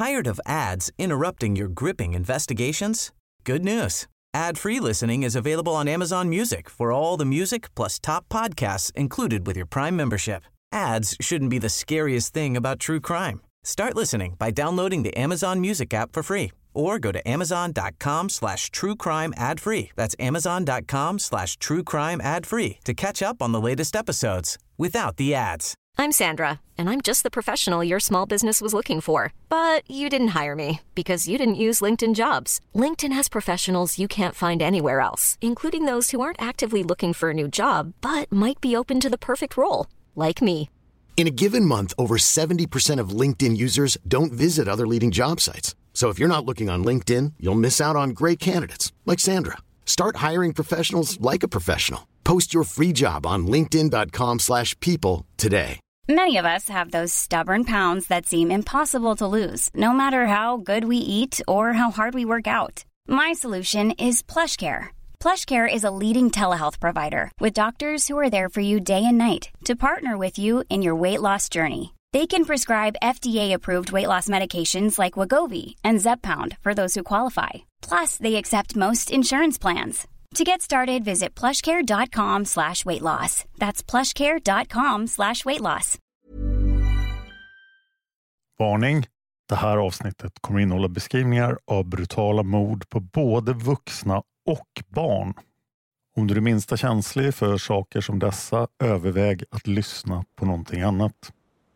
Tired of ads interrupting your gripping investigations? Good news. Ad-free listening is available on Amazon Music for all the music plus top podcasts included with your Prime membership. Ads shouldn't be the scariest thing about true crime. Start listening by downloading the Amazon Music app for free or go to amazon.com/truecrime ad-free. That's amazon.com/truecrime ad-free to catch up on the latest episodes without the ads. I'm Sandra, and I'm just the professional your small business was looking for. But you didn't hire me because you didn't use LinkedIn Jobs. LinkedIn has professionals you can't find anywhere else, including those who aren't actively looking for a new job but might be open to the perfect role, like me. In a given month, over 70% of LinkedIn users don't visit other leading job sites. So if you're not looking on LinkedIn, you'll miss out on great candidates like Sandra. Start hiring professionals like a professional. Post your free job on linkedin.com/people today. Many of us have those stubborn pounds that seem impossible to lose, no matter how good we eat or how hard we work out. My solution is PlushCare. PlushCare is a leading telehealth provider with doctors who are there for you day and night to partner with you in your weight loss journey. They can prescribe FDA-approved weight loss medications like Wegovy and Zepbound for those who qualify. Plus, they accept most insurance plans. To get started, visit plushcare.com/weightloss. That's plushcare.com/weightloss. Varning! Det här avsnittet kommer innehålla beskrivningar av brutala mord på både vuxna och barn. Om du är minsta känslig för saker som dessa, överväg att lyssna på någonting annat.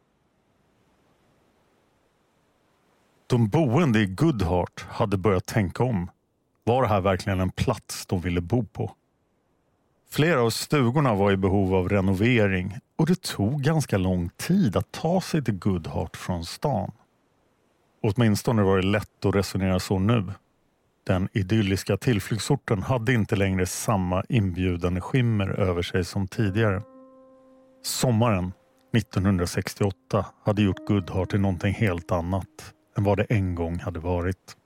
De boende i Goodhart hade börjat tänka om. Var det här verkligen en plats de ville bo på? Flera av stugorna var i behov av renovering och det tog ganska lång tid att ta sig till Goodhart från stan. Åtminstone var det lätt att resonera så nu. Den idylliska tillflyktsorten hade inte längre samma inbjudande skimmer över sig som tidigare. Sommaren 1968 hade gjort Goodhart till någonting helt annat än vad det en gång hade varit.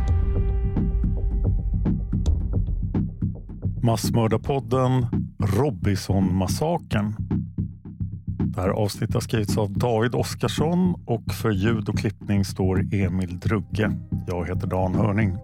Massmördarpodden Robinson-massakern. Det här avsnittet har skrivits av David Oskarsson och för ljud och klippning står Emil Drugge. Jag heter Dan Hörning.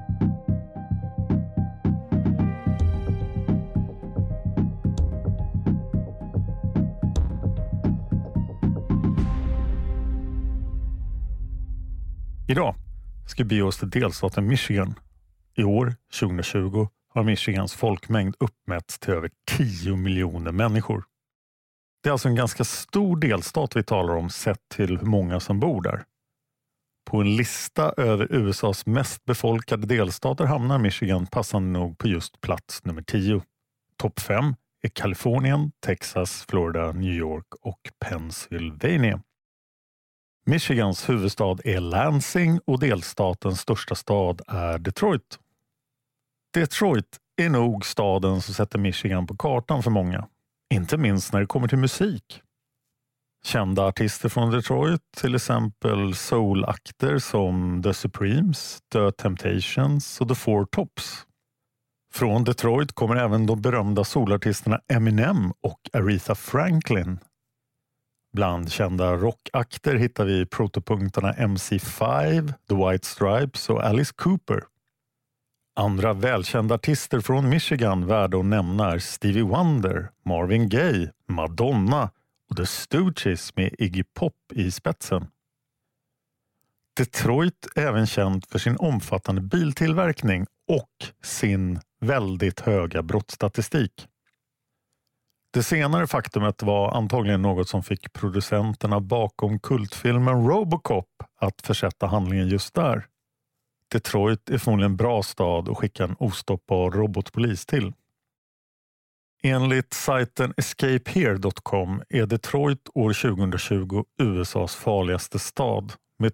Idag ska vi bege oss till delstaten Michigan. I år, 2020, har Michigans folkmängd uppmätts till över 10 miljoner människor. Det är alltså en ganska stor delstat vi talar om sett till hur många som bor där. På en lista över USAs mest befolkade delstater hamnar Michigan passande nog på just plats nummer 10. Topp 5 är Kalifornien, Texas, Florida, New York och Pennsylvania. Michigans huvudstad är Lansing och delstatens största stad är Detroit. Detroit är nog staden som sätter Michigan på kartan för många. Inte minst när det kommer till musik. Kända artister från Detroit, till exempel soul-akter som The Supremes, The Temptations och The Four Tops. Från Detroit kommer även de berömda solartisterna Eminem och Aretha Franklin. Bland kända rockakter hittar vi protopunkterna MC5, The White Stripes och Alice Cooper. Andra välkända artister från Michigan värda att nämna är Stevie Wonder, Marvin Gaye, Madonna och The Stooges med Iggy Pop i spetsen. Detroit är även känd för sin omfattande biltillverkning och sin väldigt höga brottsstatistik. Det senare faktumet var antagligen något som fick producenterna bakom kultfilmen Robocop att försätta handlingen just där. Detroit är förmodligen en bra stad att skicka en ostoppbar robotpolis till. Enligt sajten escapehere.com är Detroit år 2020 USAs farligaste stad med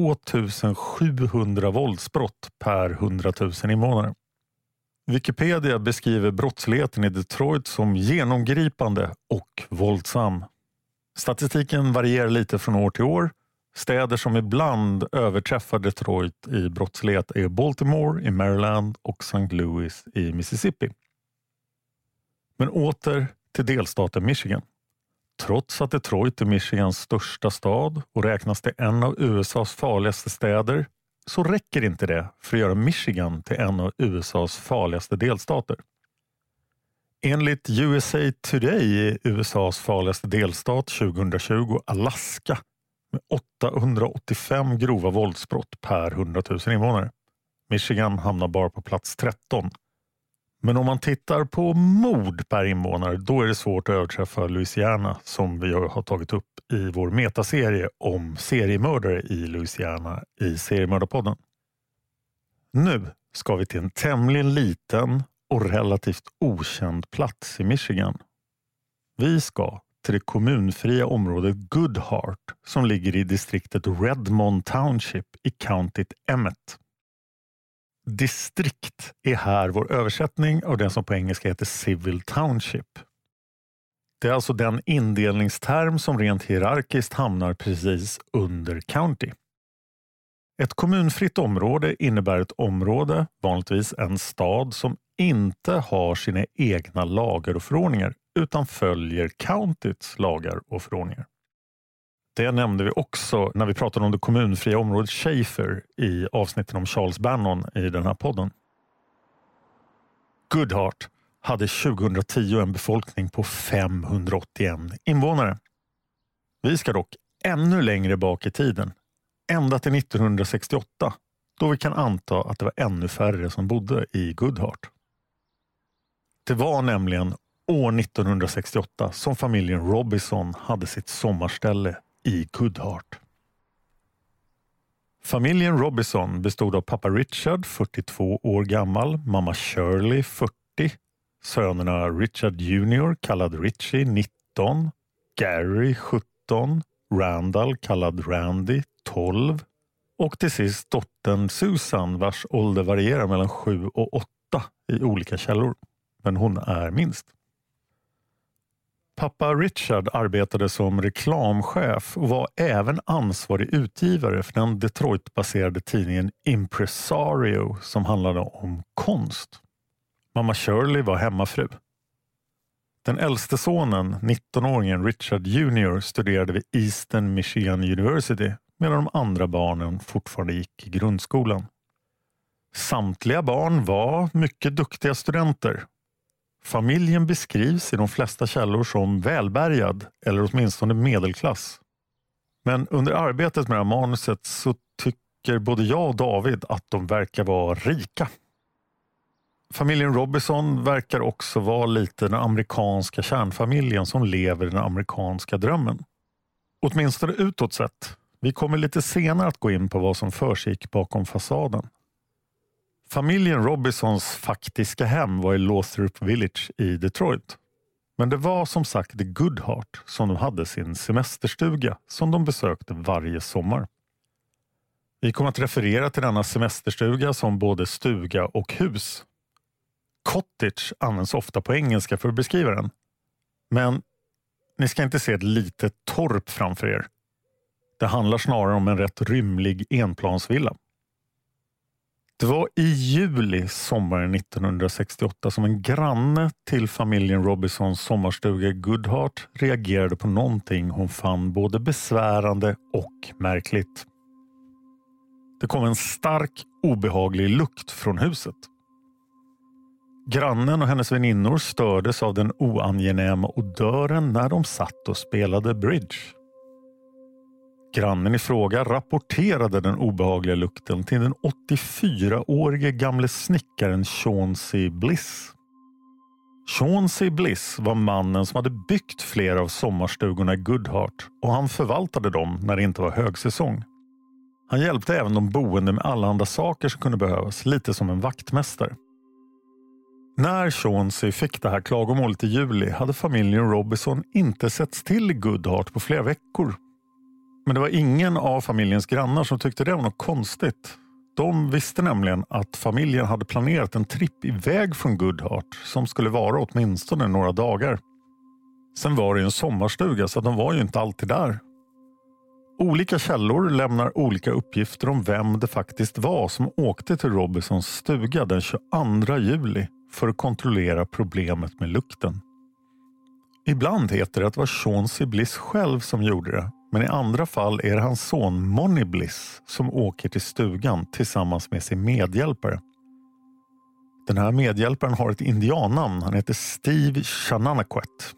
2700 våldsbrott per 100 000 invånare. Wikipedia beskriver brottsligheten i Detroit som genomgripande och våldsam. Statistiken varierar lite från år till år. Städer som ibland överträffar Detroit i brottslighet är Baltimore i Maryland och St. Louis i Mississippi. Men åter till delstaten Michigan. trots att Detroit är Michigans största stad och räknas till en av USAs farligaste städer, så räcker inte det för att göra Michigan till en av USAs farligaste delstater. Enligt USA Today är USAs farligaste delstat 2020 Alaska med 885 grova våldsbrott per 100 000 invånare. Michigan hamnar bara på plats 13. Men om man tittar på mord per invånare, då är det svårt att överträffa Louisiana, som vi har tagit upp i vår metaserie om seriemördare i Louisiana i Seriemördarpodden. Nu ska vi till en tämligen liten och relativt okänd plats i Michigan. Vi ska till det kommunfria området Goodhart som ligger i distriktet Redmond Township i countyt Emmet. Distrikt är här vår översättning av den som på engelska heter Civil Township. Det är alltså den indelningsterm som rent hierarkiskt hamnar precis under county. Ett kommunfritt område innebär ett område, vanligtvis en stad, som inte har sina egna lagar och förordningar utan följer countyts lagar och förordningar. Det nämnde vi också när vi pratade om det kommunfria området Schaefer i avsnitten om Charles Bannon i den här podden. Goodhart hade 2010 en befolkning på 581 invånare. Vi ska dock ännu längre bak i tiden, ända till 1968, då vi kan anta att det var ännu färre som bodde i Goodhart. Det var nämligen år 1968 som familjen Robinson hade sitt sommarställe i Goodhart. Familjen Robinson bestod av pappa Richard, 42 år gammal, mamma Shirley, 40, sönerna Richard Jr. kallad Richie, 19, Gary, 17, Randall kallad Randy, 12 och till sist dottern Susan, vars ålder varierar mellan 7 och 8 i olika källor, men hon är minst. Pappa Richard arbetade som reklamchef och var även ansvarig utgivare för den Detroit-baserade tidningen Impresario som handlade om konst. Mamma Shirley var hemmafru. Den äldste sonen, 19-åringen Richard Jr. studerade vid Eastern Michigan University medan de andra barnen fortfarande gick i grundskolan. Samtliga barn var mycket duktiga studenter. Familjen beskrivs i de flesta källor som välbärgad eller åtminstone medelklass. Men under arbetet med det här manuset så tycker både jag och David att de verkar vara rika. Familjen Robinson verkar också vara lite den amerikanska kärnfamiljen som lever den amerikanska drömmen. Åtminstone utåt sett. Vi kommer lite senare att gå in på vad som försiggick bakom fasaden. Familjen Robinsons faktiska hem var i Lothrop Village i Detroit. Men det var som sagt i Goodhart som de hade sin semesterstuga som de besökte varje sommar. Vi kommer att referera till denna semesterstuga som både stuga och hus. Cottage används ofta på engelska för att beskriva den. Men ni ska inte se ett litet torp framför er. Det handlar snarare om en rätt rymlig enplansvilla. Det var i juli sommaren 1968 som en granne till familjen Robinsons sommarstuga i Goodhart reagerade på någonting hon fann både besvärande och märkligt. Det kom en stark, obehaglig lukt från huset. Grannen och hennes väninnor stördes av den oangenäma odören när de satt och spelade bridge. Grannen i fråga rapporterade den obehagliga lukten till den 84-årige gamle snickaren Chauncey Bliss. Chauncey Bliss var mannen som hade byggt flera av sommarstugorna i Goodhart och han förvaltade dem när det inte var högsäsong. Han hjälpte även de boende med alla andra saker som kunde behövas, lite som en vaktmästare. När Chauncey fick det här klagomålet i juli hade familjen Robinson inte setts till i Goodhart på flera veckor. Men det var ingen av familjens grannar som tyckte det var något konstigt. De visste nämligen att familjen hade planerat en tripp iväg från Goodhart som skulle vara åtminstone några dagar. Sen var det en sommarstuga så de var ju inte alltid där. Olika källor lämnar olika uppgifter om vem det faktiskt var som åkte till Robinsons stuga den 22 juli för att kontrollera problemet med lukten. Ibland heter det att det var Chauncey Bliss själv som gjorde det, men i andra fall är det hans son Money Bliss som åker till stugan tillsammans med sin medhjälpare. Den här medhjälparen har ett indiannamn, han heter Steve Shananaquet.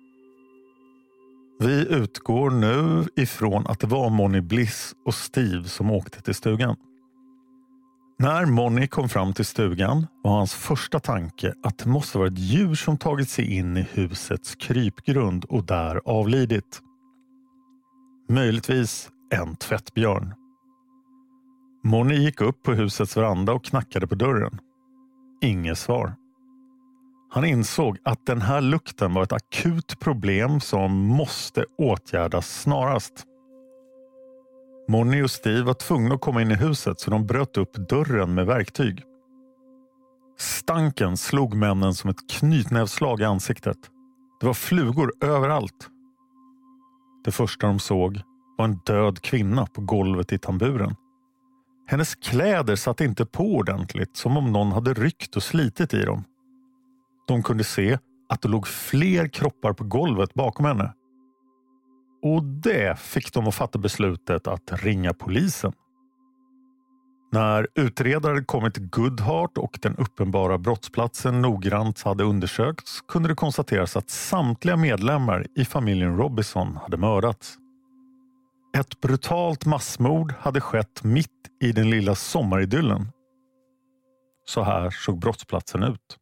Vi utgår nu ifrån att det var Money Bliss och Steve som åkte till stugan. När Money kom fram till stugan var hans första tanke att det måste vara ett djur som tagit sig in i husets krypgrund och där avlidit. Möjligtvis en tvättbjörn. Money gick upp på husets veranda och knackade på dörren. Inget svar. Han insåg att den här lukten var ett akut problem som måste åtgärdas snarast. Money och Steve var tvungna att komma in i huset så de bröt upp dörren med verktyg. Stanken slog männen som ett knytnävslag i ansiktet. Det var flugor överallt. Det första de såg var en död kvinna på golvet i tamburen. Hennes kläder satt inte på ordentligt, som om någon hade ryckt och slitit i dem. De kunde se att det låg fler kroppar på golvet bakom henne. Och det fick de att fatta beslutet att ringa polisen. När utredare kommit till Goodhart och den uppenbara brottsplatsen noggrant hade undersökts kunde det konstateras att samtliga medlemmar i familjen Robinson hade mördats. Ett brutalt massmord hade skett mitt i den lilla sommaridyllen. Så här såg brottsplatsen ut.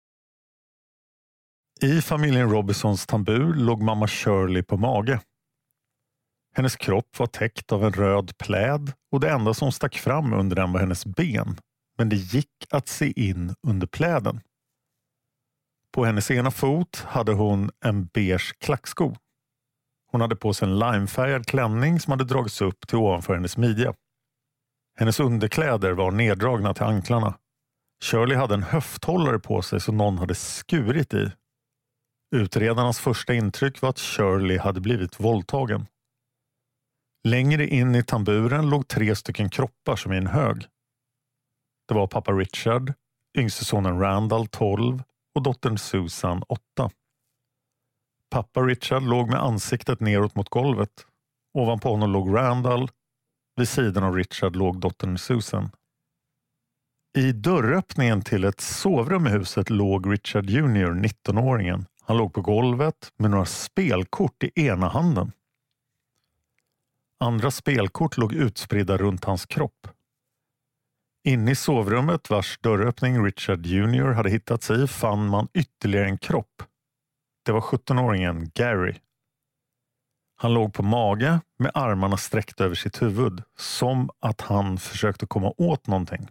I familjen Robinsons tambur låg mamma Shirley på mage. Hennes kropp var täckt av en röd pläd och det enda som stack fram under den var hennes ben. Men det gick att se in under pläden. På hennes ena fot hade hon en beige klacksko. Hon hade på sig en limefärgad klänning som hade dragits upp till ovanför hennes midja. Hennes underkläder var neddragna till anklarna. Shirley hade en höfthållare på sig som någon hade skurit i. Utredarnas första intryck var att Shirley hade blivit våldtagen. Längre in i tamburen låg 3 stycken kroppar som i en hög. Det var pappa Richard, yngste sonen Randall 12 och dottern Susan 8. Pappa Richard låg med ansiktet neråt mot golvet. Ovanpå honom låg Randall. Vid sidan av Richard låg dottern Susan. I dörröppningen till ett sovrum i huset låg Richard Jr., 19-åringen. Han låg på golvet med några spelkort i ena handen. Andra spelkort låg utspridda runt hans kropp. Inne i sovrummet vars dörröppning Richard Jr. hade hittats i fann man ytterligare en kropp. Det var 17-åringen Gary. Han låg på mage med armarna sträckta över sitt huvud, som att han försökte komma åt någonting.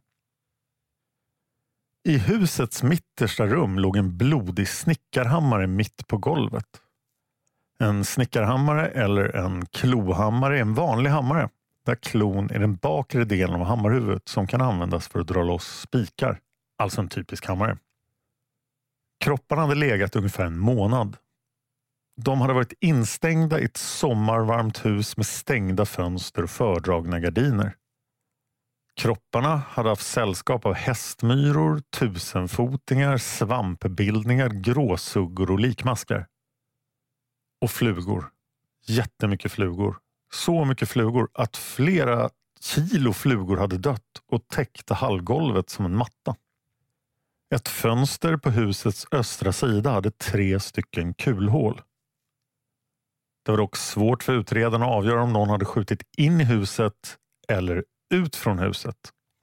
I husets mittersta rum låg en blodig snickarhammare mitt på golvet. En snickarhammare eller en klohammare är en vanlig hammare, där klon är den bakre delen av hammarhuvudet som kan användas för att dra loss spikar, alltså en typisk hammare. Kropparna hade legat ungefär en månad. De hade varit instängda i ett sommarvarmt hus med stängda fönster och fördragna gardiner. Kropparna hade haft sällskap av hästmyror, tusenfotingar, svampbildningar, gråsuggor och likmaskar. Och flugor. Jättemycket flugor. Så mycket flugor att flera kilo flugor hade dött och täckte hallgolvet som en matta. Ett fönster på husets östra sida hade 3 stycken kulhål. Det var dock svårt för utredarna att avgöra om någon hade skjutit in i huset eller ut från huset.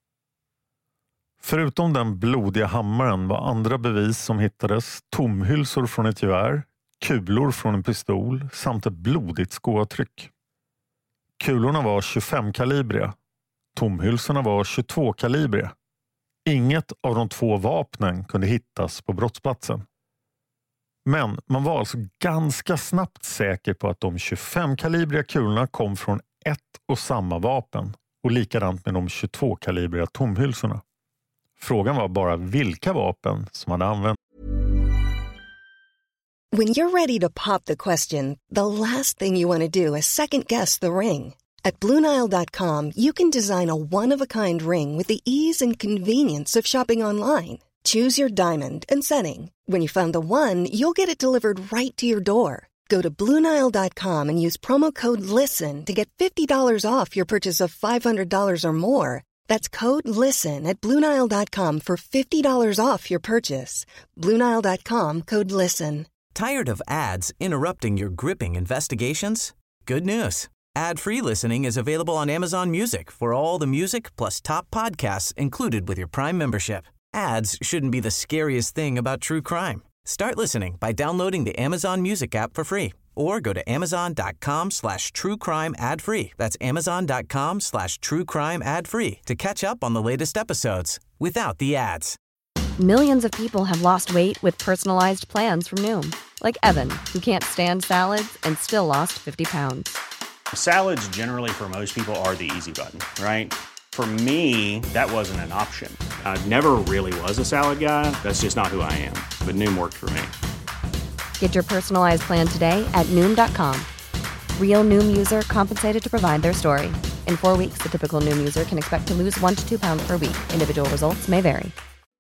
Förutom den blodiga hammaren var andra bevis som hittades tomhylsor från ett gevär, kulor från en pistol samt ett blodigt skoavtryck. Kulorna var 25-kalibriga. Tomhylsorna var 22-kalibriga. Inget av de 2 vapnen kunde hittas på brottsplatsen. Men man var alltså ganska snabbt säker på att de 25-kalibriga kulorna kom från ett och samma vapen och likadant med de 22-kalibriga tomhylsorna. Frågan var bara vilka vapen som hade använts. When you're ready to pop the question, the last thing you want to do is second guess the ring. At BlueNile.com you can design a one-of-a-kind ring with the ease and convenience of shopping online. Choose your diamond and setting. When you find the one, you'll get it delivered right to your door. Go to BlueNile.com and use promo code LISTEN to get $50 off your purchase of $500 or more. That's code LISTEN at BlueNile.com for $50 off your purchase. BlueNile.com, code LISTEN. Tired of ads interrupting your gripping investigations? Good news. Ad-free listening is available on Amazon Music for all the music plus top podcasts included with your Prime membership. Ads shouldn't be the scariest thing about true crime. Start listening by downloading the Amazon Music app for free or go to amazon.com/truecrime ad-free. That's amazon.com/truecrime ad-free to catch up on the latest episodes without the ads. Millions of people have lost weight with personalized plans from Noom. Like Evan, who can't stand salads and still lost 50 pounds. Salads generally for most people are the easy button, right? For me, that wasn't an option. I never really was a salad guy. That's just not who I am. But Noom worked for me. Get your personalized plan today at Noom.com. Real Noom user compensated to provide their story. In 4 weeks, the typical Noom user can expect to lose 1 to 2 pounds per week. Individual results may vary.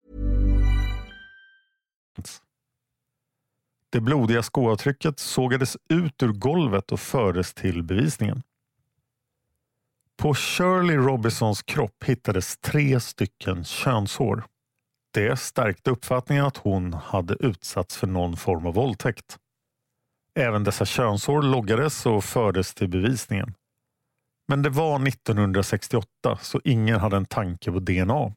Det blodiga skoavtrycket sågades ut ur golvet och fördes till bevisningen. På Shirley Robinsons kropp hittades 3 stycken könshår. Det stärkte uppfattningen att hon hade utsatts för någon form av våldtäkt. Även dessa könshår loggades och fördes till bevisningen. Men det var 1968 så ingen hade en tanke på DNA.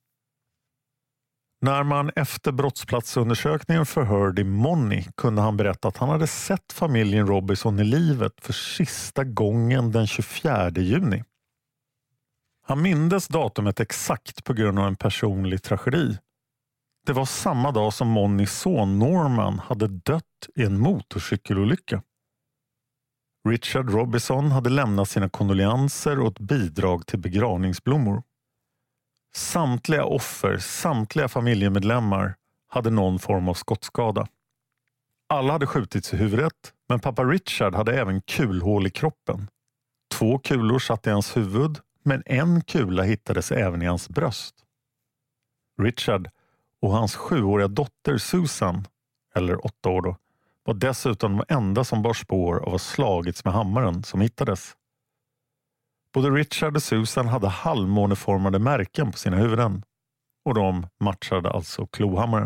När man efter brottsplatsundersökningen förhörde Money kunde han berätta att han hade sett familjen Robinson i livet för sista gången den 24 juni. Han mindes datumet exakt på grund av en personlig tragedi. Det var samma dag som Monnys son Norman hade dött i en motorcykelolycka. Richard Robinson hade lämnat sina kondolenser och ett bidrag till begravningsblommor. Samtliga offer, samtliga familjemedlemmar hade någon form av skottskada. Alla hade skjutits i huvudet, men pappa Richard hade även kulhål i kroppen. 2 kulor satt i hans huvud, men en kula hittades även i hans bröst. Richard och hans 7-åriga dotter Susan, eller 8 år då, var dessutom de enda som bar spår av att ha slagits med hammaren som hittades. Både Richard och Susan hade halvmåneformade märken på sina huvuden och de matchade alltså klohammaren.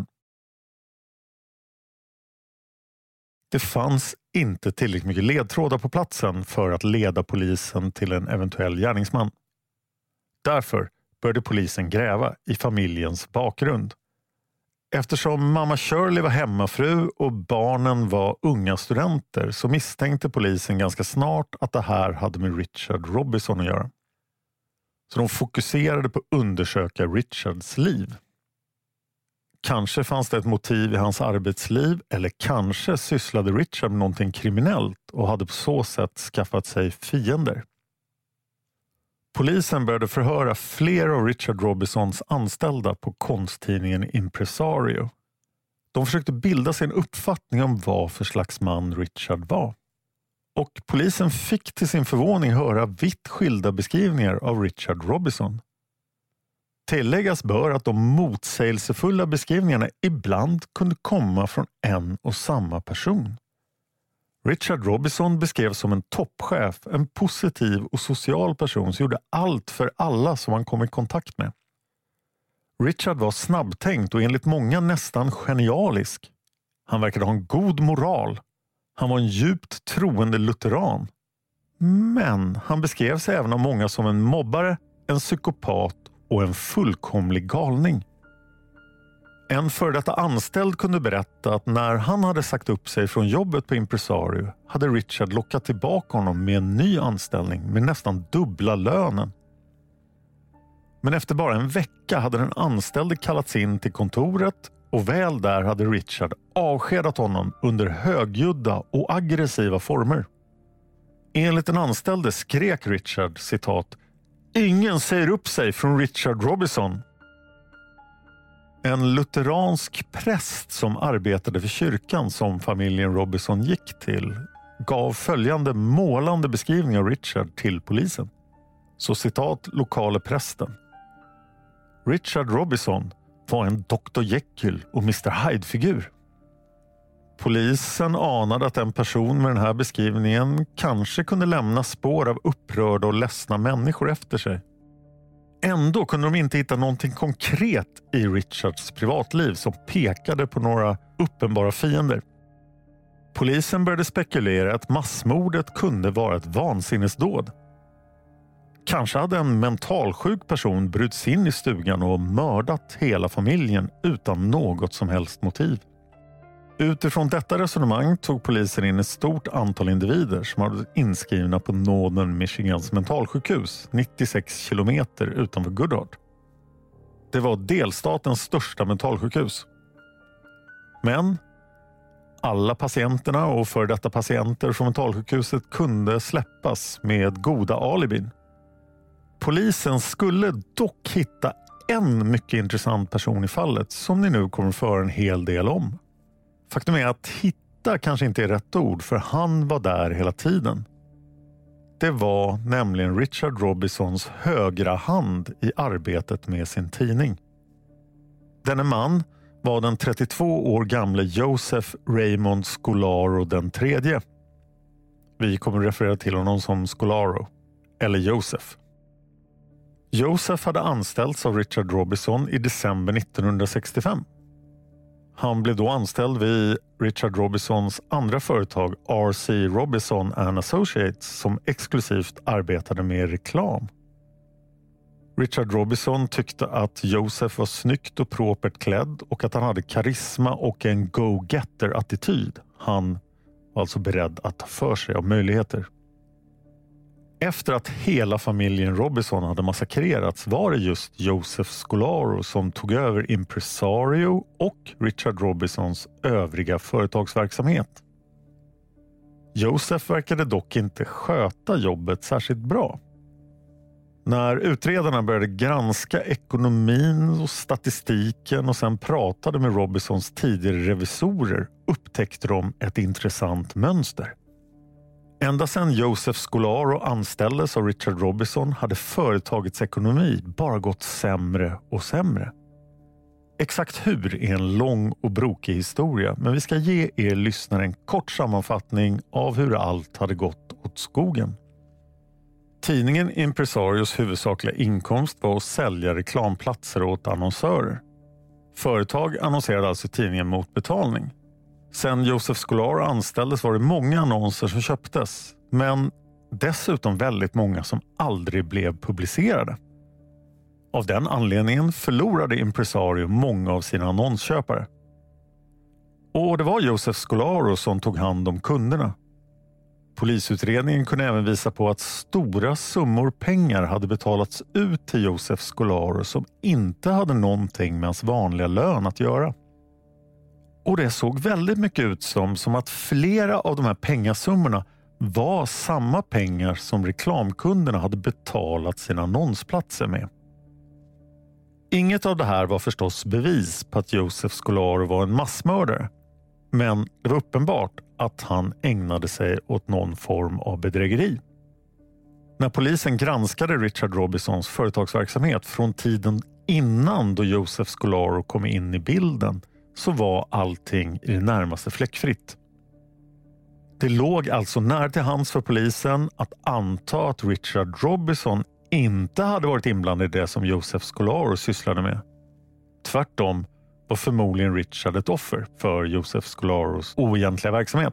Det fanns inte tillräckligt mycket ledtrådar på platsen för att leda polisen till en eventuell gärningsman. Därför började polisen gräva i familjens bakgrund. Eftersom mamma Shirley var hemmafru och barnen var unga studenter så misstänkte polisen ganska snart att det här hade med Richard Robinson att göra. Så de fokuserade på att undersöka Richards liv. Kanske fanns det ett motiv i hans arbetsliv eller kanske sysslade Richard med någonting kriminellt och hade på så sätt skaffat sig fiender. Polisen började förhöra flera av Richard Robinsons anställda på konsttidningen Impresario. De försökte bilda sig en uppfattning om vad för slags man Richard var. Och polisen fick till sin förvåning höra vitt skilda beskrivningar av Richard Robinson. Tilläggas bör att de motsägelsefulla beskrivningarna ibland kunde komma från en och samma person. Richard Robinson beskrevs som en toppchef, en positiv och social person som gjorde allt för alla som han kom i kontakt med. Richard var snabbtänkt och enligt många nästan genialisk. Han verkade ha en god moral. Han var en djupt troende lutheran. Men han beskrevs även av många som en mobbare, en psykopat och en fullkomlig galning. En före detta anställd kunde berätta att när han hade sagt upp sig från jobbet på Impresario hade Richard lockat tillbaka honom med en ny anställning med nästan dubbla lönen. Men efter bara en vecka hade den anställde kallats in till kontoret och väl där hade Richard avskedat honom under högljudda och aggressiva former. Enligt den anställde skrek Richard, citat, "Ingen säger upp sig från Richard Robinson." En lutheransk präst som arbetade för kyrkan som familjen Robinson gick till gav följande målande beskrivning av Richard till polisen. Så citat lokale prästen. Richard Robinson var en Dr. Jekyll och Mr. Hyde-figur. Polisen anade att en person med den här beskrivningen kanske kunde lämna spår av upprörda och ledsna människor efter sig. Ändå kunde de inte hitta någonting konkret i Richards privatliv som pekade på några uppenbara fiender. Polisen började spekulera att massmordet kunde vara ett vansinnesdåd. Kanske hade en mentalsjuk person brutit in i stugan och mördat hela familjen utan något som helst motiv. Utifrån detta resonemang tog polisen in ett stort antal individer som hade inskrivna på Northern Michigans mentalsjukhus 96 kilometer utanför Goodhart. Det var delstatens största mentalsjukhus. Men alla patienterna och för detta patienter från mentalsjukhuset kunde släppas med goda alibin. Polisen skulle dock hitta en mycket intressant person i fallet som ni nu kommer föra en hel del om. Faktum är att hitta kanske inte är rätt ord, för han var där hela tiden. Det var nämligen Richard Robinsons högra hand i arbetet med sin tidning. Denne man var den 32 år gamle Joseph Raymond Scolaro den tredje. Vi kommer referera till honom som Scolaro, eller Joseph. Joseph hade anställts av Richard Robinson i december 1965. Han blev då anställd vid Richard Robinsons andra företag R.C. Robinson & Associates som exklusivt arbetade med reklam. Richard Robinson tyckte att Joseph var snyggt och propert klädd och att han hade karisma och en go-getter-attityd. Han var alltså beredd att ta för sig av möjligheter. Efter att hela familjen Robinson hade massakrerats var det just Joseph Scolaro som tog över Impresario och Richard Robinsons övriga företagsverksamhet. Joseph verkade dock inte sköta jobbet särskilt bra. När utredarna började granska ekonomin och statistiken och sen pratade med Robinsons tidigare revisorer upptäckte de ett intressant mönster. Ända sedan Joseph Scolaro anställdes av Richard Robinson hade företagets ekonomi bara gått sämre och sämre. Exakt hur är en lång och brokig historia, men vi ska ge er lyssnare en kort sammanfattning av hur allt hade gått åt skogen. Tidningen Impresarios huvudsakliga inkomst var att sälja reklamplatser åt annonsörer. Företag annonserade alltså tidningen mot betalning. Sen Joseph Scolaro anställdes var det många annonser som köptes, men dessutom väldigt många som aldrig blev publicerade. Av den anledningen förlorade Impresario många av sina annonsköpare. Och det var Joseph Scolaro som tog hand om kunderna. Polisutredningen kunde även visa på att stora summor pengar hade betalats ut till Joseph Scolaro som inte hade någonting med hans vanliga lön att göra. Och det såg väldigt mycket ut som att flera av de här pengasummorna var samma pengar som reklamkunderna hade betalat sina annonsplatser med. Inget av det här var förstås bevis på att Joseph Scolaro var en massmördare. Men det var uppenbart att han ägnade sig åt någon form av bedrägeri. När polisen granskade Richard Robinsons företagsverksamhet från tiden innan då Joseph Scolaro kom in i bilden så var allting i det närmaste fläckfritt. Det låg alltså nära till hands för polisen att anta att Richard Robinson inte hade varit inblandad i det som Joseph Scolaro sysslade med. Tvärtom var förmodligen Richard ett offer för Joseph Scolaros oegentliga verksamhet.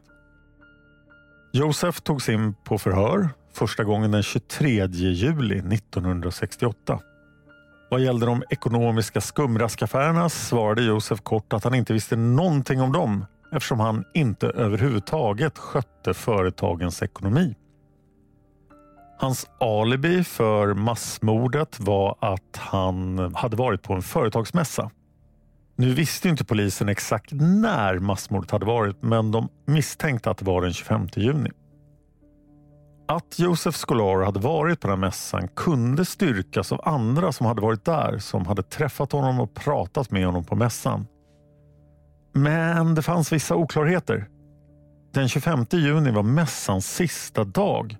Joseph togs in på förhör första gången den 23 juli 1968. Vad gällde de ekonomiska skumraskaffärerna svarade Joseph kort att han inte visste någonting om dem eftersom han inte överhuvudtaget skötte företagens ekonomi. Hans alibi för massmordet var att han hade varit på en företagsmässa. Nu visste inte polisen exakt när massmordet hade varit, men de misstänkte att det var den 25 juni. Att Joseph Scolaro hade varit på den här mässan kunde styrkas av andra som hade varit där, som hade träffat honom och pratat med honom på mässan. Men det fanns vissa oklarheter. Den 25 juni var mässans sista dag.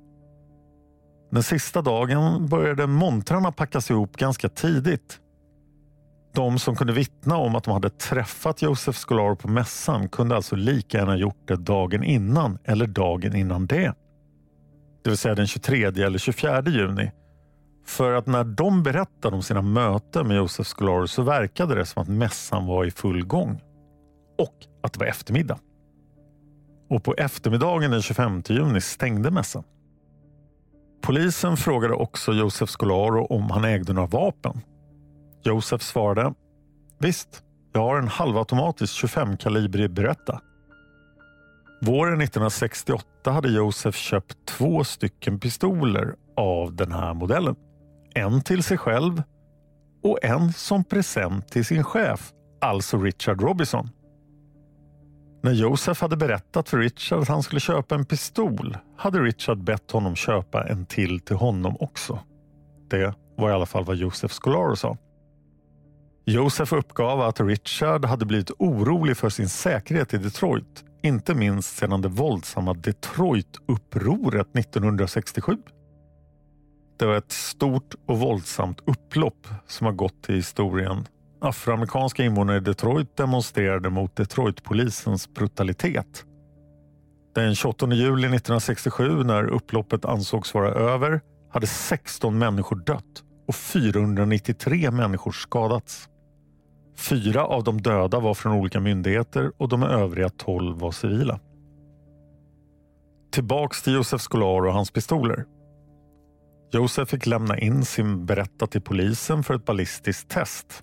Den sista dagen började montrarna packas ihop ganska tidigt. De som kunde vittna om att de hade träffat Joseph Scolaro på mässan kunde alltså lika gärna gjort det dagen innan eller dagen innan det. Det vill säga den 23 eller 24 juni. För att när de berättade om sina möten med Joseph Scolaro så verkade det som att mässan var i full gång. Och att det var eftermiddag. Och på eftermiddagen den 25 juni stängde mässan. Polisen frågade också Joseph Scolaro om han ägde några vapen. Joseph svarade: visst, jag har en halvautomatisk 25-kalibrig Beretta. Våren 1968 hade Joseph köpt 2 stycken pistoler av den här modellen. En till sig själv och en som present till sin chef, alltså Richard Robinson. När Joseph hade berättat för Richard att han skulle köpa en pistol hade Richard bett honom köpa en till honom också. Det var i alla fall vad Joseph Scolaro sa. Joseph uppgav att Richard hade blivit orolig för sin säkerhet i Detroit, inte minst sedan det våldsamma Detroit-upproret 1967. Det var ett stort och våldsamt upplopp som har gått till historien. Afroamerikanska invånare i Detroit demonstrerade mot Detroit-polisens brutalitet. Den 28 juli 1967, när upploppet ansågs vara över, hade 16 människor dött och 493 människor skadats. 4 av de döda var från olika myndigheter och de övriga 12 var civila. Tillbaks till Joseph Scolaro och hans pistoler. Joseph fick lämna in sin Beretta till polisen för ett ballistiskt test.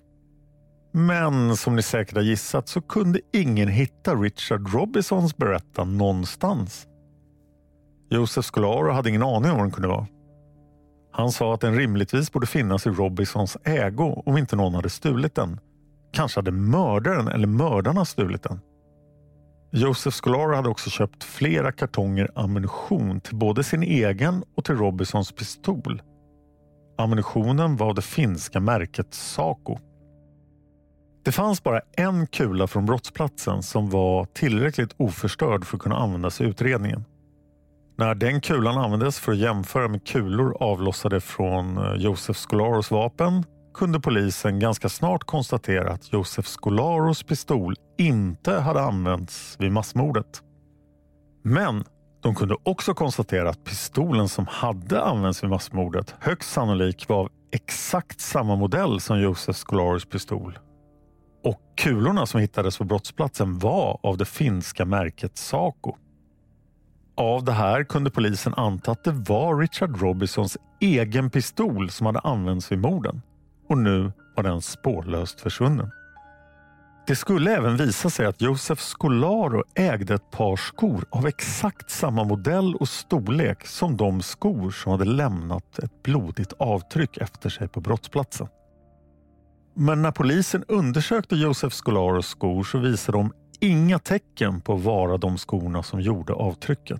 Men som ni säkert har gissat så kunde ingen hitta Richard Robinsons Beretta någonstans. Joseph Scolaro hade ingen aning om vad den kunde vara. Han sa att den rimligtvis borde finnas i Robinsons ägo om inte någon hade stulit den. Kanske hade mördaren eller mördarna stulit den. Joseph Scolaro hade också köpt flera kartonger ammunition till både sin egen och till Robinsons pistol. Ammunitionen var av det finska märket Saco. Det fanns bara en kula från brottsplatsen som var tillräckligt oförstörd för att kunna användas i utredningen. När den kulan användes för att jämföra med kulor avlossade från Joseph Scolaros vapen kunde polisen ganska snart konstatera att Joseph Scolaros pistol inte hade använts vid massmordet. Men de kunde också konstatera att pistolen som hade använts vid massmordet högst sannolikt var av exakt samma modell som Joseph Scolaros pistol. Och kulorna som hittades på brottsplatsen var av det finska märket Saco. Av det här kunde polisen anta att det var Richard Robinsons egen pistol som hade använts vid morden. Och nu var den spårlöst försvunnen. Det skulle även visa sig att Joseph Scolaro ägde ett par skor av exakt samma modell och storlek som de skor som hade lämnat ett blodigt avtryck efter sig på brottsplatsen. Men när polisen undersökte Joseph Scolaros skor så visade de inga tecken på att vara de skorna som gjorde avtrycket.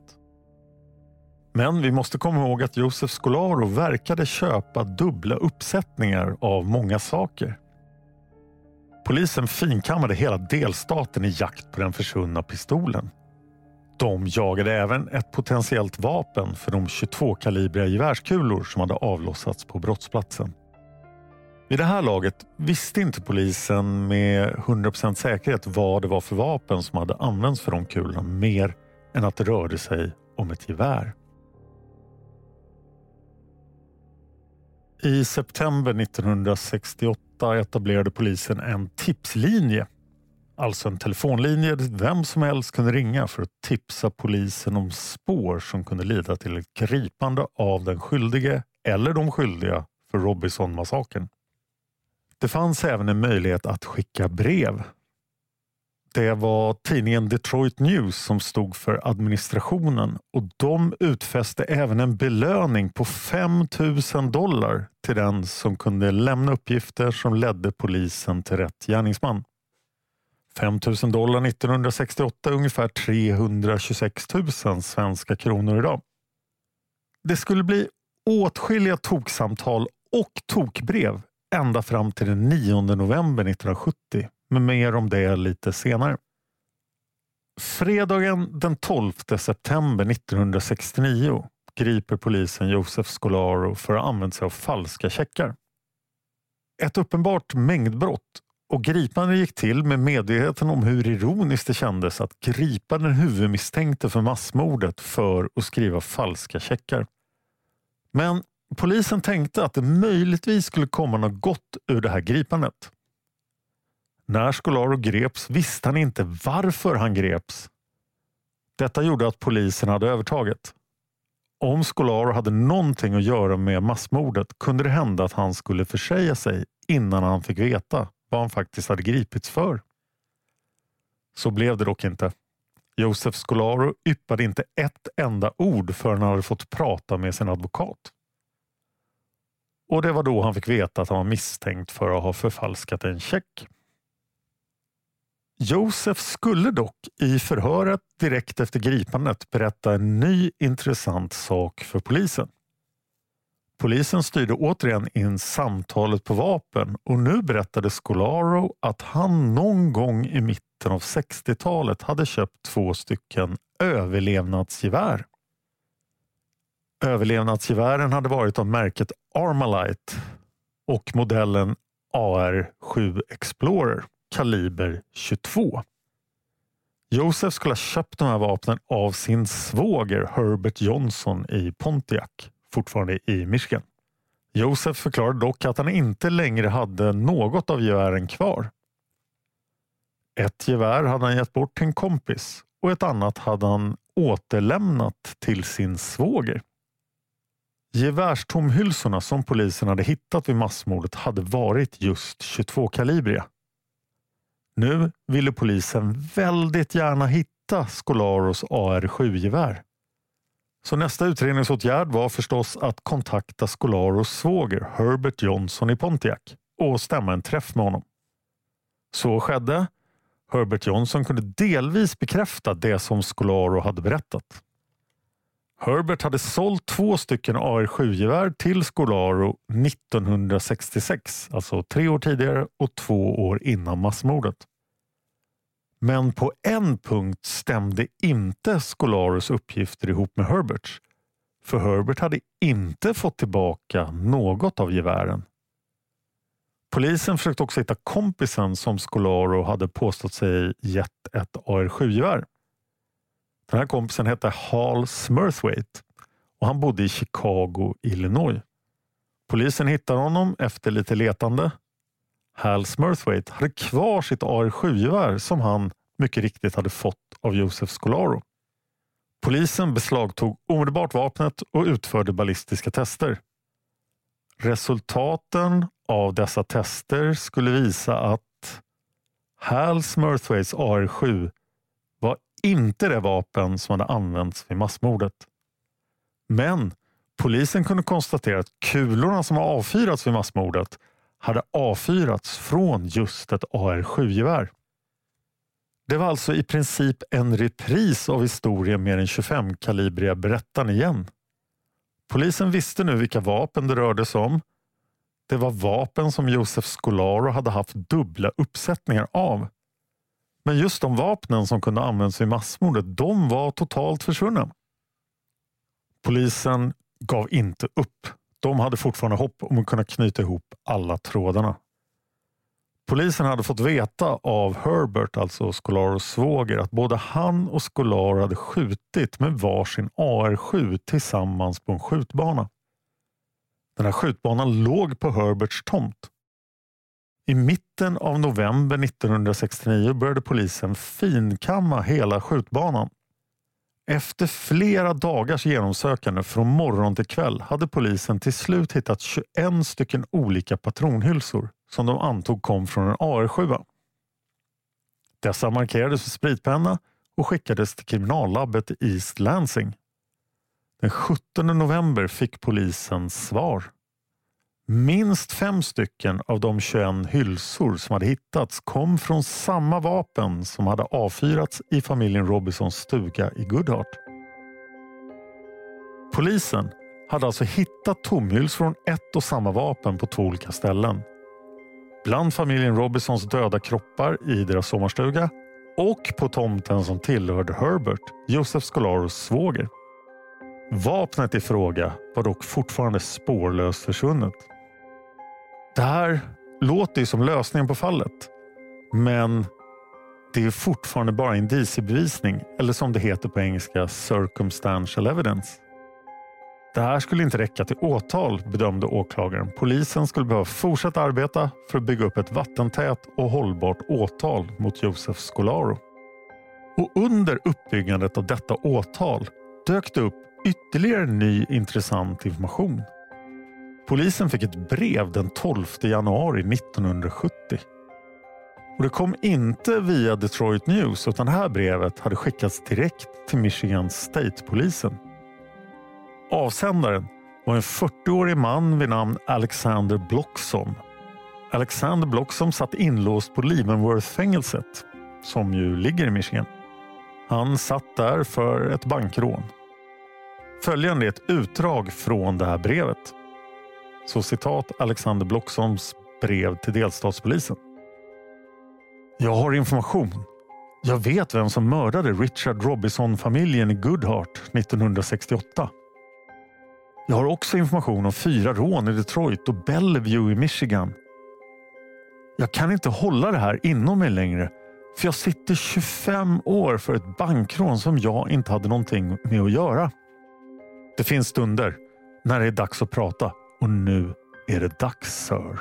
Men vi måste komma ihåg att Joseph Scolaro verkade köpa dubbla uppsättningar av många saker. Polisen finkammade hela delstaten i jakt på den försvunna pistolen. De jagade även ett potentiellt vapen för de 22-kalibriga gevärskulor som hade avlossats på brottsplatsen. Vid det här laget visste inte polisen med 100% säkerhet vad det var för vapen som hade använts för de kulorna mer än att det rörde sig om ett gevär. I september 1968 etablerade polisen en tipslinje, alltså en telefonlinje dit vem som helst kunde ringa för att tipsa polisen om spår som kunde leda till ett gripande av den skyldige eller de skyldiga för Robinson-massakern. Det fanns även en möjlighet att skicka brev. Det var tidningen Detroit News som stod för administrationen och de utfäste även en belöning på $5,000 till den som kunde lämna uppgifter som ledde polisen till rätt gärningsman. $5,000 1968 är ungefär 326 000 svenska kronor idag. Det skulle bli åtskilliga toksamtal och tokbrev ända fram till den 9 november 1970, men mer om det lite senare. Fredagen den 12 september 1969 griper polisen Joseph Scolaro för att använda sig av falska checkar. Ett uppenbart mängdbrott, och gripandet gick till med medvetenheten om hur ironiskt det kändes att gripa den huvudmisstänkte för massmordet för att skriva falska checkar. Men polisen tänkte att det möjligtvis skulle komma något gott ur det här gripandet. När Scolaro greps visste han inte varför han greps. Detta gjorde att polisen hade övertaget. Om Scolaro hade någonting att göra med massmordet kunde det hända att han skulle försäga sig innan han fick veta vad han faktiskt hade gripits för. Så blev det dock inte. Joseph Scolaro yppade inte ett enda ord förrän han hade fått prata med sin advokat. Och det var då han fick veta att han var misstänkt för att ha förfalskat en check. Joseph skulle dock i förhöret direkt efter gripandet berätta en ny intressant sak för polisen. Polisen styrde återigen in samtalet på vapen, och nu berättade Scolaro att han någon gång i mitten av 60-talet hade köpt 2 stycken överlevnadsgevär. Överlevnadsgevären hade varit av märket Armalite och modellen AR-7 Explorer kaliber 22. Joseph skulle ha köpt de här vapnen av sin svåger Herbert Johnson i Pontiac, fortfarande i Michigan. Joseph förklarade dock att han inte längre hade något av gevären kvar. Ett gevär hade han gett bort till en kompis och ett annat hade han återlämnat till sin svåger. Gevärstomhylsorna som polisen hade hittat vid massmordet hade varit just 22-kalibriga. Nu ville polisen väldigt gärna hitta Scolaros AR-7-gevär. Så nästa utredningsåtgärd var förstås att kontakta Scolaros svåger Herbert Johnson i Pontiac och stämma en träff med honom. Så skedde. Herbert Johnson kunde delvis bekräfta det som Scolaro hade berättat. Herbert hade sålt 2 stycken AR-7-gevär till Scolaro 1966, alltså 3 år tidigare och 2 år innan massmordet. Men på en punkt stämde inte Scolaros uppgifter ihop med Herberts, för Herbert hade inte fått tillbaka något av gevären. Polisen försökte också hitta kompisen som Scolaro hade påstått sig gett ett AR-7-gevär. Den här kompisen hette Hal Smurthwaite och han bodde i Chicago, Illinois. Polisen hittade honom efter lite letande. Hal Smurthwaite hade kvar sitt AR-7-gevär som han mycket riktigt hade fått av Joseph Scolaro. Polisen beslagtog omedelbart vapnet och utförde ballistiska tester. Resultaten av dessa tester skulle visa att Hal Smurthwaites AR-7 var inte det vapen som hade använts vid massmordet. Men polisen kunde konstatera att kulorna som avfyrats vid massmordet hade avfyrats från just ett AR-7-gevär. Det var alltså i princip en repris av historien med den 25-kalibriga berättaren igen. Polisen visste nu vilka vapen det rörde sig om. Det var vapen som Joseph Scolaro hade haft dubbla uppsättningar av. Men just de vapnen som kunde användas vid massmordet, de var totalt försvunna. Polisen gav inte upp. De hade fortfarande hopp om att kunna knyta ihop alla trådarna. Polisen hade fått veta av Herbert, alltså Scolaros svåger, att både han och Scolaro hade skjutit med varsin AR-7 tillsammans på en skjutbana. Den här skjutbanan låg på Herberts tomt. I mitten av november 1969 började polisen finkamma hela skjutbanan. Efter flera dagars genomsökande från morgon till kväll hade polisen till slut hittat 21 stycken olika patronhylsor som de antog kom från en AR-7. Dessa markerades med spritpenna och skickades till kriminallabbet i East Lansing. Den 17 november fick polisen svar. Minst 5 stycken av de 21 hylsor som hade hittats kom från samma vapen som hade avfyrats i familjen Robinsons stuga i Goodhart. Polisen hade alltså hittat tomhyls från ett och samma vapen på 2 olika ställen. Bland familjen Robinsons döda kroppar i deras sommarstuga och på tomten som tillhörde Herbert, Joseph Scolaros svåger. Vapnet i fråga var dock fortfarande spårlöst försvunnet. Det här låter ju som lösningen på fallet. Men det är fortfarande bara indiciebevisning, eller som det heter på engelska, circumstantial evidence. Det här skulle inte räcka till åtal, bedömde åklagaren. Polisen skulle behöva fortsätta arbeta för att bygga upp ett vattentät och hållbart åtal mot Joseph Scolaro. Och under uppbyggandet av detta åtal dök det upp ytterligare ny intressant information. Polisen fick ett brev den 12 januari 1970. Och det kom inte via Detroit News, utan det här brevet hade skickats direkt till Michigan State-polisen. Avsändaren var en 40-årig man vid namn Alexander Bloxom. Alexander Bloxom satt inlåst på Leavenworth-fängelset, som ju ligger i Michigan. Han satt där för ett bankrån. Följande är ett utdrag från det här brevet. Så citat Alexander Bloxoms brev till delstatspolisen. Jag har information. Jag vet vem som mördade Richard Robinson-familjen i Goodhart 1968. Jag har också information om 4 rån i Detroit och Bellevue i Michigan. Jag kan inte hålla det här inom mig längre, för jag sitter 25 år för ett bankrån som jag inte hade någonting med att göra. Det finns stunder när det är dags att prata, och nu är det dags, sir.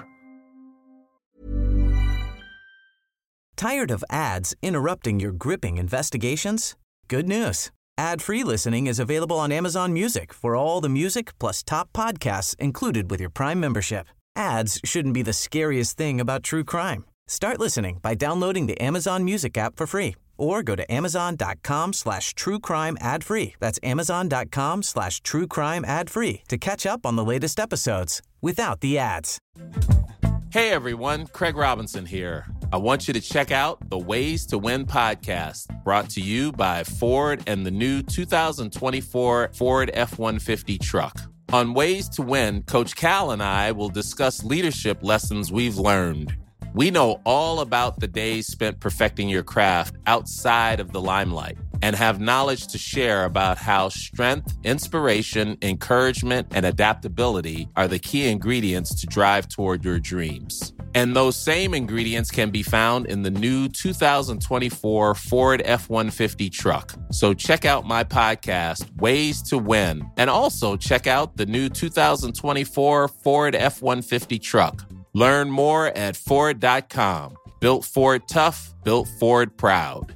Tired of ads interrupting your gripping investigations? Good news. Ad-free listening is available on Amazon Music for all the music plus top podcasts included with your Prime membership. Ads shouldn't be the scariest thing about true crime. Start listening by downloading the Amazon Music app for free or go to amazon.com/truecrime ad-free. That's amazon.com/truecrime ad-free to catch up on the latest episodes without the ads. Hey everyone, Craig Robinson here. I want you to check out the Ways to Win podcast, brought to you by Ford and the new 2024 Ford F-150 truck. On Ways to Win, Coach Cal and I will discuss leadership lessons we've learned. We know all about the days spent perfecting your craft outside of the limelight and have knowledge to share about how strength, inspiration, encouragement, and adaptability are the key ingredients to drive toward your dreams. And those same ingredients can be found in the new 2024 Ford F-150 truck. So check out my podcast, Ways to Win, and also check out the new 2024 Ford F-150 truck. Learn more at Ford.com. Built Ford tough, built Ford proud.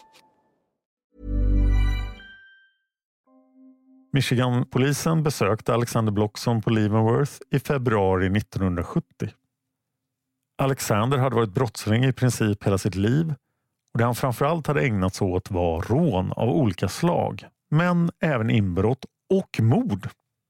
Michigan-polisen besökte Alexander Bloxom på Leavenworth i februari 1970. Alexander hade varit brottsling i princip hela sitt liv, och det han framförallt hade ägnat sig åt var rån av olika slag, men även inbrott och mord.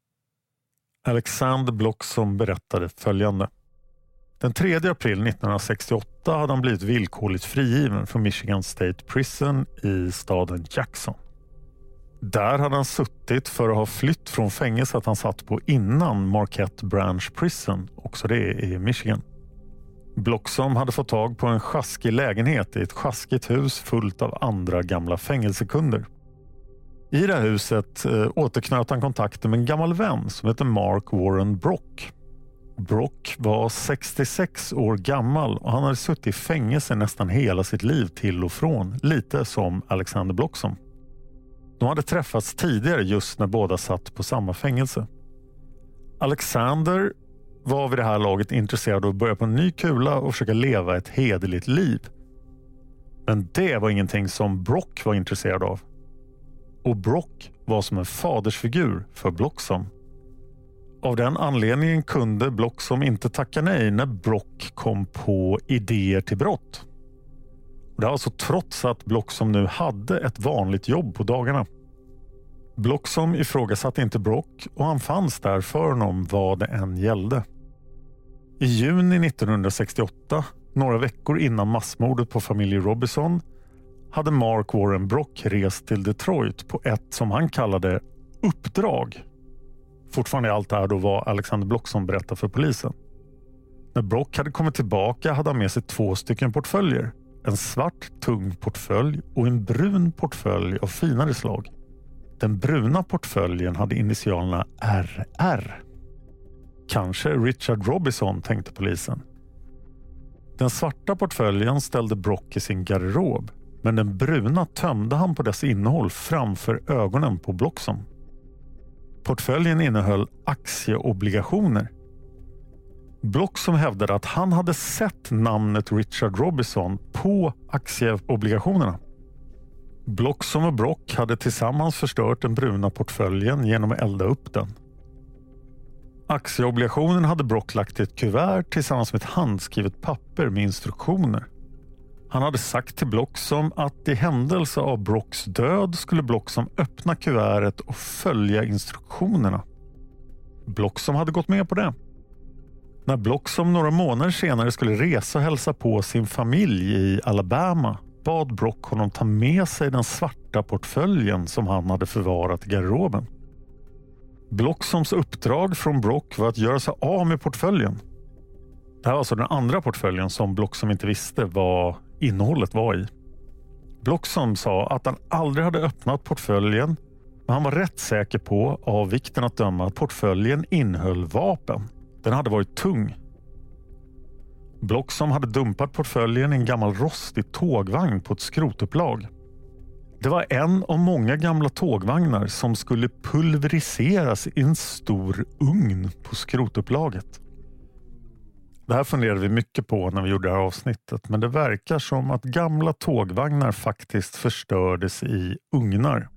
Alexander Bloxom berättade följande. Den 3 april 1968 hade han blivit villkorligt frigiven från Michigan State Prison i staden Jackson. Där hade han suttit för att ha flytt från fängelset han satt på innan Marquette Branch Prison, också det i Michigan. Bloxom hade fått tag på en sjaskig lägenhet i ett sjaskigt hus fullt av andra gamla fängelsekunder. I det här huset återknöt han kontakten med en gammal vän som heter Mark Warren Brock. Brock var 66 år gammal och han hade suttit i fängelse nästan hela sitt liv till och från, lite som Alexander Bloxom. De hade träffats tidigare just när båda satt på samma fängelse. Alexander var vid det här laget intresserad av att börja på en ny kula och försöka leva ett hederligt liv. Men det var ingenting som Brock var intresserad av. Och Brock var som en fadersfigur för Bloxom. Av den anledningen kunde Bloxom inte tacka nej när Brock kom på idéer till brott. Och det var alltså trots att Bloxom nu hade ett vanligt jobb på dagarna. Bloxom ifrågasatte inte Brock och han fanns där för honom vad det än gällde. I juni 1968, några veckor innan massmordet på familjen Robinson, hade Mark Warren Brock rest till Detroit på ett som han kallade uppdrag. Fortfarande allt det här då var Alexander Bloxom berättade för polisen. När Brock hade kommit tillbaka hade han med sig 2 stycken portföljer. En svart tung portfölj och en brun portfölj av finare slag. Den bruna portföljen hade initialerna RR. Kanske Richard Robinson, tänkte polisen. Den svarta portföljen ställde Brock i sin garderob, men den bruna tömde han på dess innehåll framför ögonen på Bloxham. Portföljen innehöll aktieobligationer. Bloxham hävdade att han hade sett namnet Richard Robinson på aktieobligationerna. Bloxham och Brock hade tillsammans förstört den bruna portföljen genom att elda upp den. Aktieobligationen hade Brock lagt i ett kuvert tillsammans med ett handskrivet papper med instruktioner. Han hade sagt till Bloxham att i händelse av Brocks död skulle Bloxham öppna kuvertet och följa instruktionerna. Bloxham hade gått med på det. När Bloxham några månader senare skulle resa och hälsa på sin familj i Alabama bad Brock honom ta med sig den svarta portföljen som han hade förvarat i garderoben. Bloxhams uppdrag från Brock var att göra sig av med portföljen. Det här var alltså den andra portföljen som Bloxham inte visste vad innehållet var i. Bloxham sa att han aldrig hade öppnat portföljen, men han var rätt säker på, av vikten att döma, att portföljen innehöll vapen. Den hade varit tung. Bloxham hade dumpat portföljen i en gammal rostig tågvagn på ett skrotupplag. Det var en av många gamla tågvagnar som skulle pulveriseras i en stor ugn på skrotupplaget. Det här funderade vi mycket på när vi gjorde det här avsnittet, men det verkar som att gamla tågvagnar faktiskt förstördes i ugnar.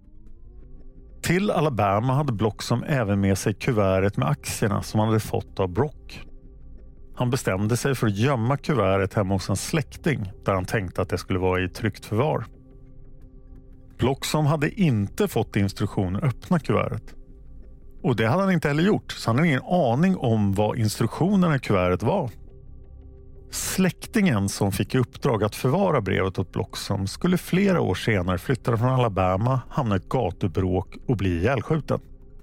Till Alabama hade Bloxham även med sig kuvertet med aktierna som han hade fått av Brock. Han bestämde sig för att gömma kuvertet hemma hos en släkting där han tänkte att det skulle vara i tryggt förvar. Bloxham hade inte fått instruktioner att öppna kuvertet. Och det hade han inte heller gjort, så han hade ingen aning om vad instruktionerna i kuvertet var. Släktingen som fick i uppdrag att förvara brevet åt Bloxham skulle flera år senare flytta från Alabama, hamna i ett gatubråk och bli ihjälskjuten.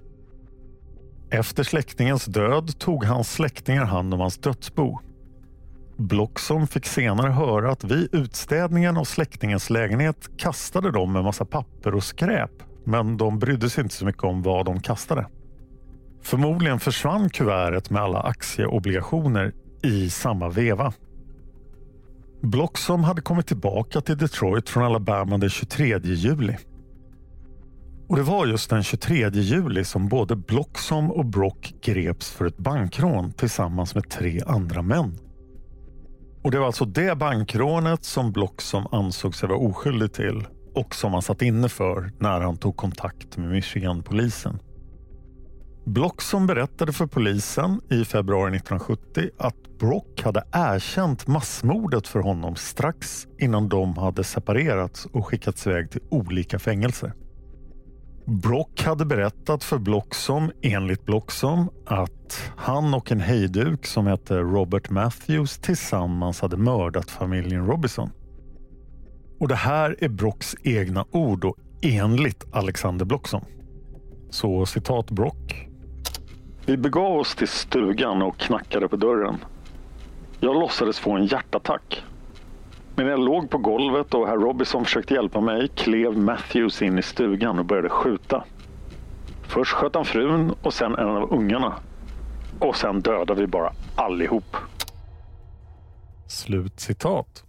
Efter släktingens död tog hans släktingar hand om hans dödsbo. Bloxham fick senare höra att vid utstädningen av släktingens lägenhet kastade de en massa papper och skräp, men de brydde sig inte så mycket om vad de kastade. Förmodligen försvann kuvertet med alla aktieobligationer i samma veva. Bloxham hade kommit tillbaka till Detroit från Alabama den 23 juli. Och det var just den 23 juli som både Bloxham och Brock greps för ett bankrån tillsammans med 3 andra män. Och det var alltså det bankrånet som Bloxham ansåg sig vara oskyldig till och som han satt inne för när han tog kontakt med Michigan-polisen. Bloxham berättade för polisen i februari 1970 att Brock hade erkänt massmordet för honom strax innan de hade separerats och skickats iväg till olika fängelser. Brock hade berättat för Bloxham, enligt Bloxham, att han och en hejduk som hette Robert Matthews tillsammans hade mördat familjen Robinson. Och det här är Brocks egna ord och enligt Alexander Bloxham. Så citat Brock. Vi begav oss till stugan och knackade på dörren. Jag låtsades få en hjärtattack. Men när jag låg på golvet och herr Robinson försökte hjälpa mig klev Matthews in i stugan och började skjuta. Först sköt han frun och sen en av ungarna. Och sen dödade vi bara allihop. Slut citat.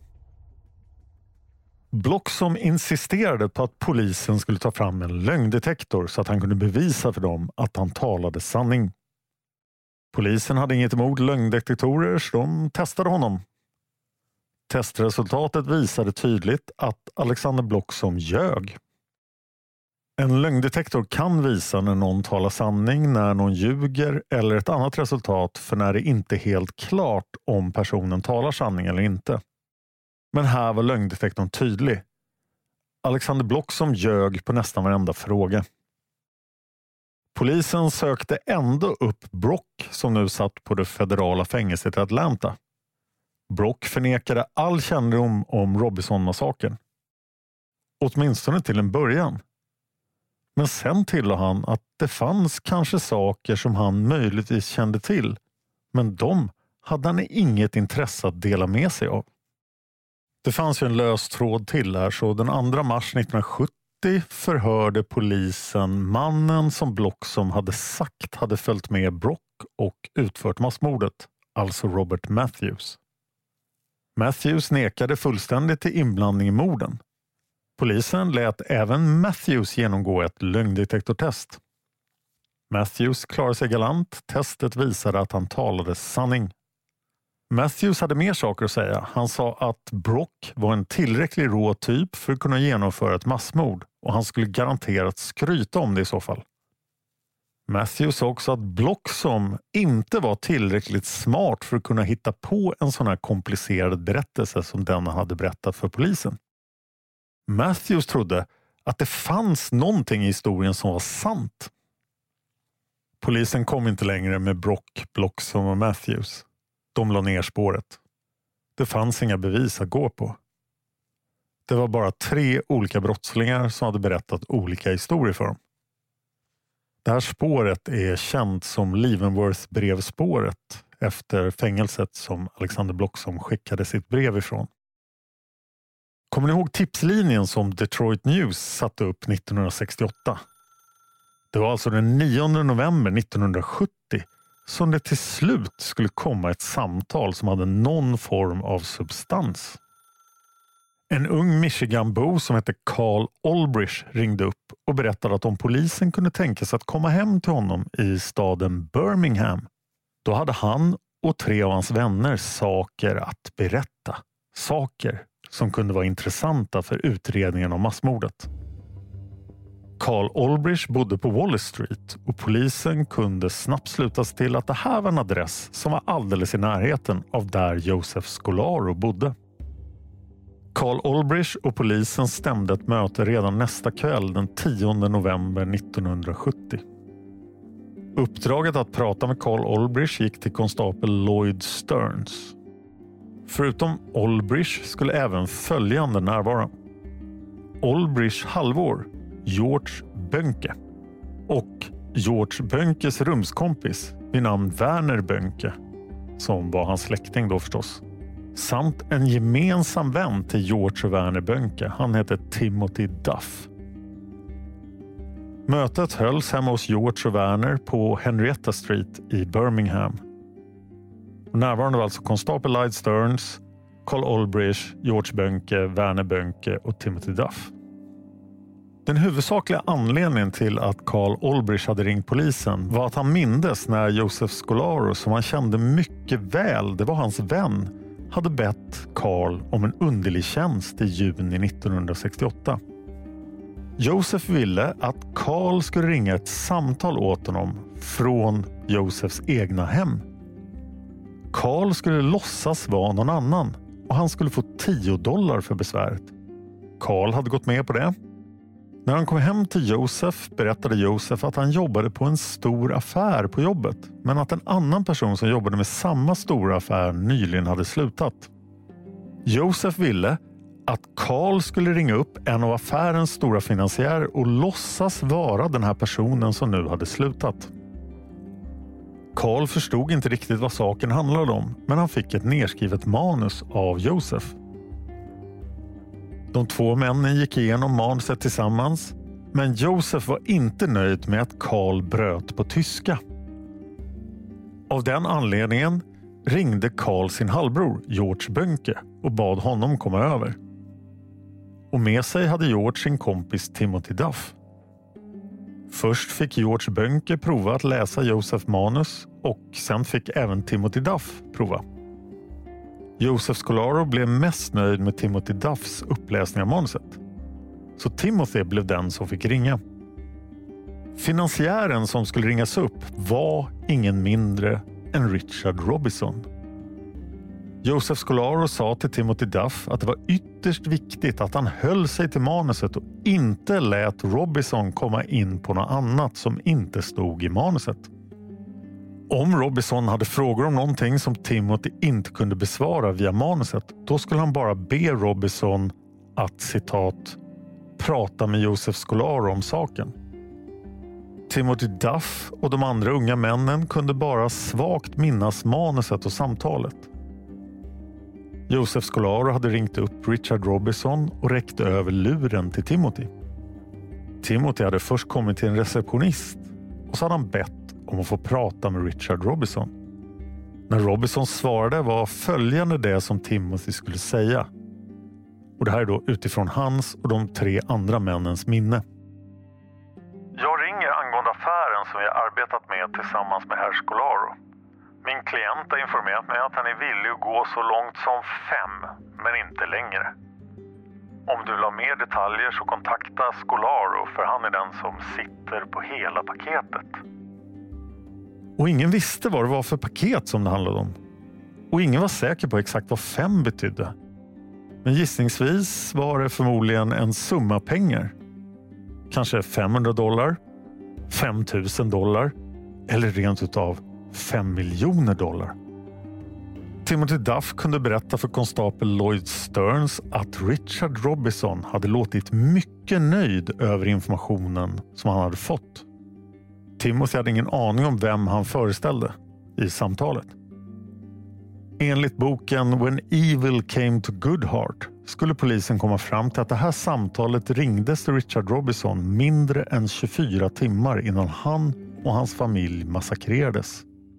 Bloxham insisterade på att polisen skulle ta fram en lögndetektor så att han kunde bevisa för dem att han talade sanning. Polisen hade inget emot lögndetektorer så de testade honom. Testresultatet visade tydligt att Alexander Bloxham ljög. En lögndetektor kan visa när någon talar sanning, när någon ljuger eller ett annat resultat för när det inte är helt klart om personen talar sanning eller inte. Men här var lögndetektorn tydlig. Alexander Bloxham ljög på nästan varenda fråga. Polisen sökte ändå upp Brock som nu satt på det federala fängelset i Atlanta. Brock förnekade all kännedom om Robinson-massakern. Åtminstone till en början. Men sen tillade han att det fanns kanske saker som han möjligtvis kände till. Men de hade han inget intresse att dela med sig av. Det fanns ju en lös tråd till här, så den 2 mars 1970 förhörde polisen mannen som Bloxham hade sagt hade följt med Brock och utfört massmordet, alltså Robert Matthews. Matthews nekade fullständigt till inblandning i morden. Polisen lät även Matthews genomgå ett lögndetektortest. Matthews klarade sig galant. Testet visade att han talade sanning. Matthews hade mer saker att säga. Han sa att Brock var en tillräckligt rå typ för att kunna genomföra ett massmord och han skulle garanterat skryta om det i så fall. Matthews sa också att Bloxham inte var tillräckligt smart för att kunna hitta på en sån här komplicerad berättelse som den han hade berättat för polisen. Matthews trodde att det fanns någonting i historien som var sant. Polisen kom inte längre med Brock, Bloxham och Matthews. De la ner spåret. Det fanns inga bevis att gå på. Det var bara 3 olika brottslingar som hade berättat olika historier för dem. Det här spåret är känt som Leavenworth-brevspåret efter fängelset som Alexander Bloxham skickade sitt brev ifrån. Kommer ni ihåg tipslinjen som Detroit News satte upp 1968? Det var alltså den 9 november 1970 som det till slut skulle komma ett samtal som hade någon form av substans. En ung Michiganbo som hette Carl Olbrich ringde upp och berättade att om polisen kunde tänka sig att komma hem till honom i staden Birmingham, då hade han och 3 av hans vänner saker att berätta. Saker som kunde vara intressanta för utredningen om massmordet. Carl Olbrich bodde på Wallace Street och polisen kunde snabbt slutas till att det här var en adress som var alldeles i närheten av där Joseph Scolaro bodde. Carl Olbrich och polisen stämde ett möte redan nästa kväll den 10 november 1970. Uppdraget att prata med Carl Olbrich gick till konstapel Lloyd Stearns. Förutom Olbrich skulle även följande närvara. Olbrichs halvår, George Bönke, och George Bönkes rumskompis vid namn Werner Bönke, som var hans släkting då förstås, samt en gemensam vän till George och Werner Bönke. Han hette Timothy Duff. Mötet hölls hemma hos George och Werner på Henrietta Street i Birmingham. Och närvarande var alltså konstapel Lloyd Stearns, Carl Olbrich, George Bönke, Werner Bönke och Timothy Duff. Den huvudsakliga anledningen till att Carl Olbrich hade ringt polisen var att han mindes när Joseph Scolaro, som han kände mycket väl, det var hans vän, hade bett Carl om en underlig tjänst i juni 1968. Joseph ville att Carl skulle ringa ett samtal åt honom från Josephs egna hem. Carl skulle låtsas vara någon annan och han skulle få $10 för besväret. Carl hade gått med på det. När han kom hem till Joseph berättade Joseph att han jobbade på en stor affär på jobbet, men att en annan person som jobbade med samma stora affär nyligen hade slutat. Joseph ville att Carl skulle ringa upp en av affärens stora finansiärer och låtsas vara den här personen som nu hade slutat. Carl förstod inte riktigt vad saken handlade om, men han fick ett nedskrivet manus av Joseph. De 2 männen gick igenom manuset tillsammans, men Joseph var inte nöjd med att Carl bröt på tyska. Av den anledningen ringde Carl sin halvbror George Bönke och bad honom komma över. Och med sig hade George sin kompis Timothy Duff. Först fick George Bönke prova att läsa Joseph manus och sen fick även Timothy Duff prova. Joseph Scolaro blev mest nöjd med Timothy Duffs uppläsning av manuset. Så Timothy blev den som fick ringa. Finansiären som skulle ringas upp var ingen mindre än Richard Robinson. Joseph Scolaro sa till Timothy Duff att det var ytterst viktigt att han höll sig till manuset och inte lät Robinson komma in på något annat som inte stod i manuset. Om Robinson hade frågor om någonting som Timothy inte kunde besvara via manuset, då skulle han bara be Robinson att, citat, prata med Joseph Scolaro om saken. Timothy Duff och de andra unga männen kunde bara svagt minnas manuset och samtalet. Joseph Scolaro hade ringt upp Richard Robinson och räckte över luren till Timothy. Timothy hade först kommit till en receptionist och så hade han bett om att få prata med Richard Robinson. När Robinson svarade var följande det som Timothy skulle säga. Och det här är då utifrån hans och de 3 andra männens minne. Jag ringer angående affären som vi har arbetat med tillsammans med herr Scolaro. Min klient har informerat mig att han är villig att gå så långt som 5, men inte längre. Om du vill ha mer detaljer så kontakta Scolaro, för han är den som sitter på hela paketet. Och ingen visste vad det var för paket som det handlade om. Och ingen var säker på exakt vad 5 betydde. Men gissningsvis var det förmodligen en summa pengar. Kanske $500, $5,000 eller rent utav $5 miljoner. Timothy Duff kunde berätta för konstapel Lloyd Stearns att Richard Robinson hade låtit mycket nöjd över informationen som han hade fått. Timothy hade ingen aning om vem han föreställde i samtalet. Enligt boken When Evil Came to Goodheart skulle polisen komma fram till att det här samtalet ringdes till Richard Robinson mindre än 24 timmar innan han och hans familj massakrerades.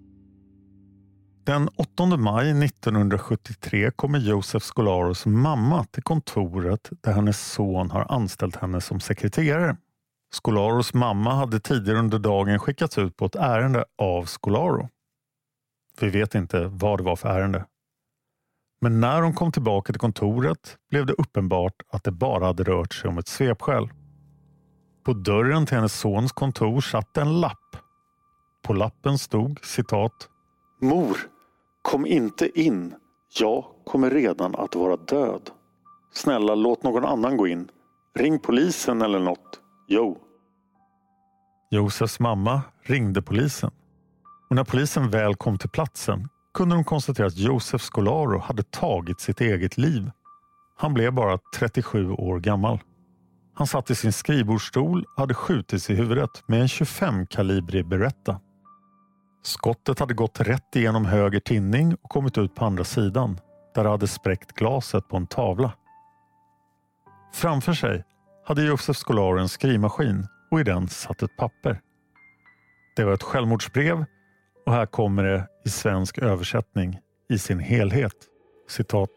Den 8 maj 1973 kommer Joseph Scolaros mamma till kontoret där hennes son har anställt henne som sekreterare. Scolaros mamma hade tidigare under dagen skickats ut på ett ärende av Scolaro. Vi vet inte vad det var för ärende. Men när de kom tillbaka till kontoret blev det uppenbart att det bara hade rört sig om ett svepskäl. På dörren till hennes sons kontor satt en lapp. På lappen stod, citat: Mor, kom inte in. Jag kommer redan att vara död. Snälla, låt någon annan gå in. Ring polisen eller något. Jo. Josefs mamma ringde polisen. Och när polisen väl kom till platsen kunde de konstatera att Joseph Scolaro hade tagit sitt eget liv. Han blev bara 37 år gammal. Han satt i sin skrivbordsstol och hade skjutits i huvudet med en 25-kalibrig Beretta. Skottet hade gått rätt igenom höger tinning och kommit ut på andra sidan, där det hade spräckt glaset på en tavla. Framför sig hade Joseph Scolaro en skrivmaskin och i den satt ett papper. Det var ett självmordsbrev och här kommer det i svensk översättning i sin helhet. Citat: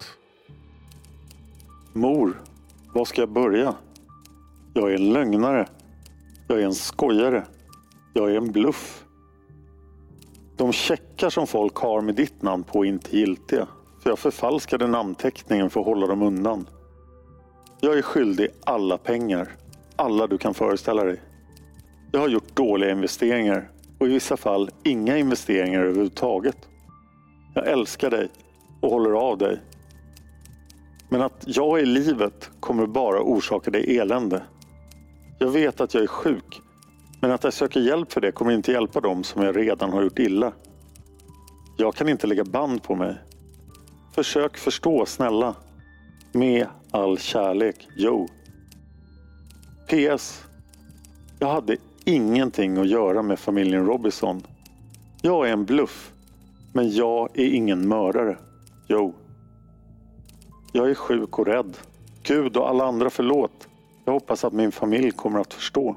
Mor, var ska jag börja? Jag är en lögnare. Jag är en skojare. Jag är en bluff. De checkar som folk har med ditt namn på är inte giltiga, för jag förfalskade namnteckningen för att hålla dem undan. Jag är skyldig alla pengar. Alla du kan föreställa dig. Jag har gjort dåliga investeringar och i vissa fall inga investeringar överhuvudtaget. Jag älskar dig och håller av dig. Men att jag i livet kommer bara orsaka dig elände. Jag vet att jag är sjuk, men att jag söker hjälp för det kommer inte hjälpa dem som jag redan har gjort illa. Jag kan inte lägga band på mig. Försök förstå, snälla. Med all kärlek, Joe. PS. Jag hade ingenting att göra med familjen Robinson. Jag är en bluff, men jag är ingen mördare, Joe. Jag är sjuk och rädd. Gud och alla andra förlåt. Jag hoppas att min familj kommer att förstå.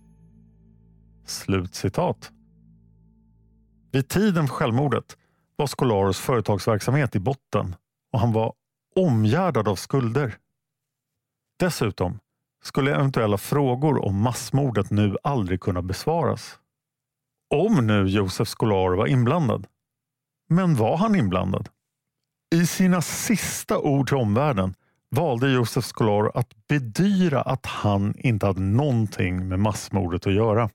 Slutcitat. Vid tiden för självmordet var Scolaros företagsverksamhet i botten och han var omgärdad av skulder. Dessutom skulle eventuella frågor om massmordet nu aldrig kunna besvaras. Om nu Joseph Scolaro var inblandad. Men var han inblandad? I sina sista ord till omvärlden valde Joseph Scolaro att bedyra att han inte hade någonting med massmordet att göra.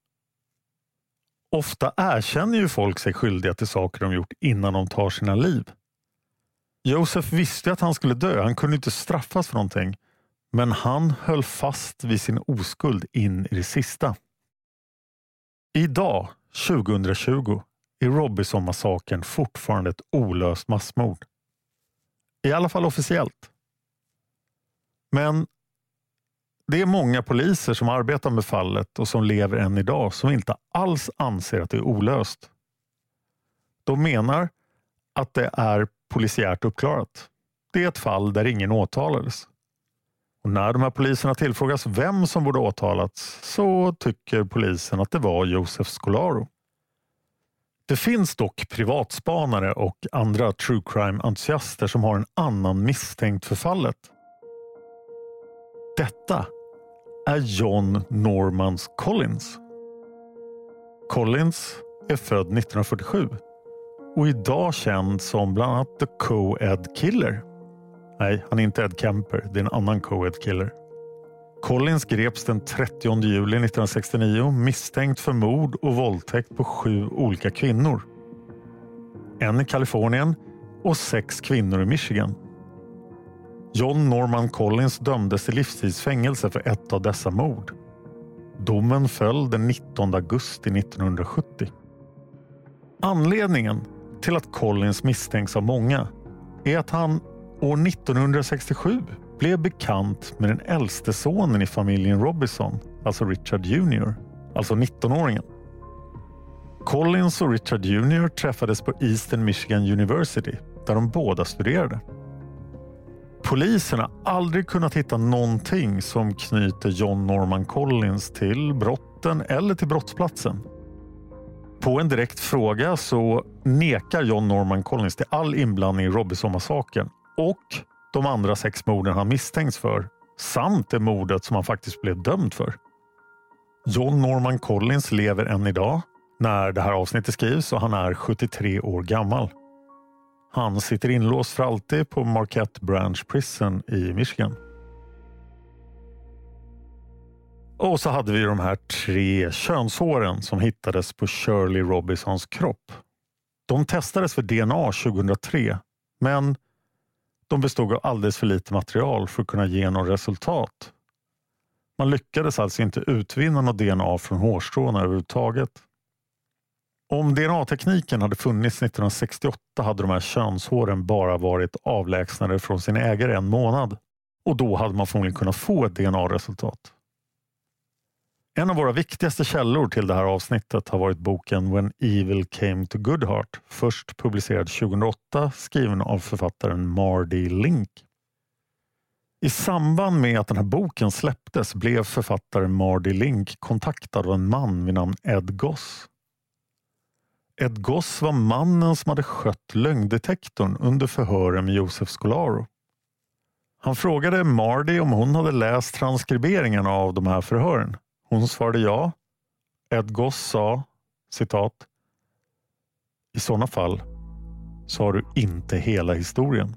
Ofta erkänner ju folk sig skyldiga till saker de gjort innan de tar sina liv. Joseph visste att han skulle dö, han kunde inte straffas för någonting. Men han höll fast vid sin oskuld in i det sista. Idag, 2020, är Robinson-massakern fortfarande ett olöst massmord. I alla fall officiellt. Men det är många poliser som arbetar med fallet och som lever än idag som inte alls anser att det är olöst. De menar att det är polisiärt uppklarat. Det är ett fall där ingen åtalades. Och när de här poliserna tillfrågas vem som borde åtalats så tycker polisen att det var Joseph Scolaro. Det finns dock privatspanare och andra true crime-entusiaster som har en annan misstänkt för fallet. Detta är John Norman Collins. Collins är född 1947 och idag känd som bland annat The Co-Ed Killer. Nej, han är inte Ed Kemper, det är en annan Co-Ed Killer. Collins greps den 30 juli 1969 misstänkt för mord och våldtäkt på 7 olika kvinnor. En i Kalifornien och 6 kvinnor i Michigan. John Norman Collins dömdes till livstidsfängelse för ett av dessa mord. Domen föll den 19 augusti 1970. Anledningen till att Collins misstänks av många är att han år 1967 blev bekant med den äldste sonen i familjen Robinson, alltså Richard Jr., alltså 19-åringen. Collins och Richard Jr. träffades på Eastern Michigan University, där de båda studerade. Polisen har aldrig kunnat hitta någonting som knyter John Norman Collins till brotten eller till brottsplatsen. På en direkt fråga så nekar John Norman Collins till all inblandning i Robinson-massakern och de andra 6 morden han misstänks för, samt det mordet som han faktiskt blev dömd för. John Norman Collins lever än idag när det här avsnittet skrivs och han är 73 år gammal. Han sitter inlåst för alltid på Marquette Branch Prison i Michigan. Och så hade vi de här 3 könshåren som hittades på Shirley Robinsons kropp. De testades för DNA 2003, men de bestod av alldeles för lite material för att kunna ge något resultat. Man lyckades alltså inte utvinna något DNA från hårstråna överhuvudtaget. Om DNA-tekniken hade funnits 1968 hade de här könshåren bara varit avlägsnade från sin ägare en månad. Och då hade man förmodligen kunnat få ett DNA-resultat. En av våra viktigaste källor till det här avsnittet har varit boken When Evil Came to Goodheart, först publicerad 2008, skriven av författaren Mardy Link. I samband med att den här boken släpptes blev författaren Mardy Link kontaktad av en man vid namn Ed Goss. Ed Goss var mannen som hade skött lögndetektorn under förhören med Joseph Scolaro. Han frågade Mardy om hon hade läst transkriberingen av de här förhören. Hon svarade ja. Ed Goss sa, citat, "I sådana fall så har du inte hela historien."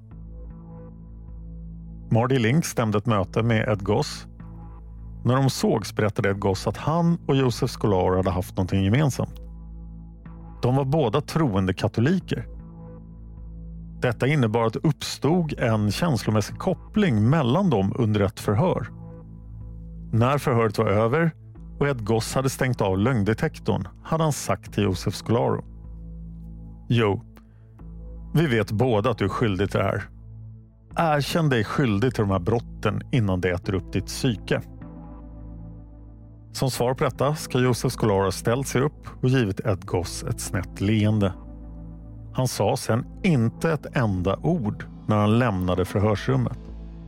Mardy Link stämde ett möte med Ed Goss. När de sågs berättade Ed Goss att han och Joseph Scolaro hade haft någonting gemensamt. De var båda troende katoliker. Detta innebar att det uppstod en känslomässig koppling mellan dem under ett förhör. När förhöret var över och Ed Goss hade stängt av lögndetektorn hade han sagt till Joseph Scolaro: "Jo, vi vet båda att du är skyldig till det här. Erkänn dig skyldig till de här brotten innan det äter upp ditt psyke." Som svar på detta ska Joseph Scolaro ställt sig upp och givit Ed Goss ett snett leende. Han sa sen inte ett enda ord när han lämnade förhörsrummet.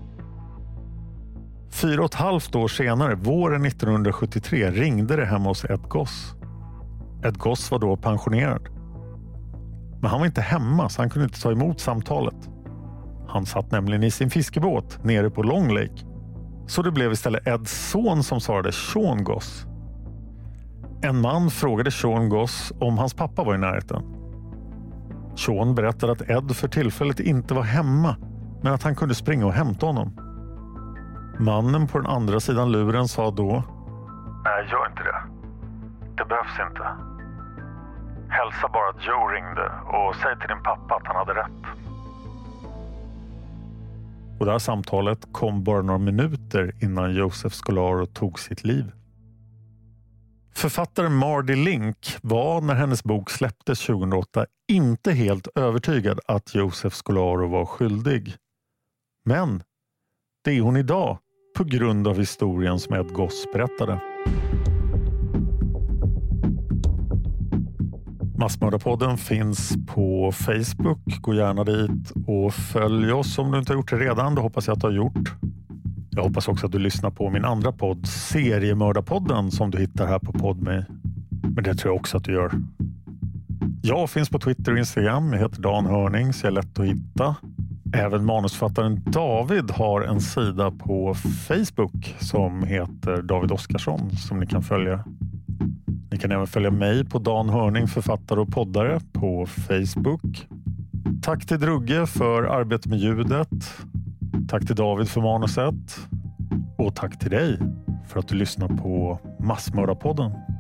4,5 år senare, våren 1973, ringde det hemma hos Ed Goss. Ed Goss var då pensionerad. Men han var inte hemma så han kunde inte ta emot samtalet. Han satt nämligen i sin fiskebåt nere på Long Lake. Så det blev istället Eds son som svarade, Sean Goss. En man frågade Sean Goss om hans pappa var i närheten. Sean berättade att Ed för tillfället inte var hemma, men att han kunde springa och hämta honom. Mannen på den andra sidan luren sa då: "Nej, gör inte det. Det behövs inte. Hälsa bara att Joe ringde och säg till din pappa att han hade rätt." Och det här samtalet kom bara några minuter innan Joseph Scolaro tog sitt liv. Författaren Mardy Link var när hennes bok släpptes 2008 inte helt övertygad att Joseph Scolaro var skyldig. Men det är hon idag på grund av historien som Ed Goss berättade. Massmördarpodden finns på Facebook. Gå gärna dit och följ oss om du inte har gjort det redan. Det hoppas jag att du har gjort. Jag hoppas också att du lyssnar på min andra podd, Seriemördarpodden, som du hittar här på Podme. Men det tror jag också att du gör. Jag finns på Twitter och Instagram. Jag heter Dan Hörning, så jag är lätt att hitta. Även manusförfattaren David har en sida på Facebook som heter David Oskarsson som ni kan följa. Ni kan även följa mig på Dan Hörning, författare och poddare på Facebook. Tack till Drugge för arbetet med ljudet. Tack till David för manuset. Och tack till dig för att du lyssnar på Massmördarpodden.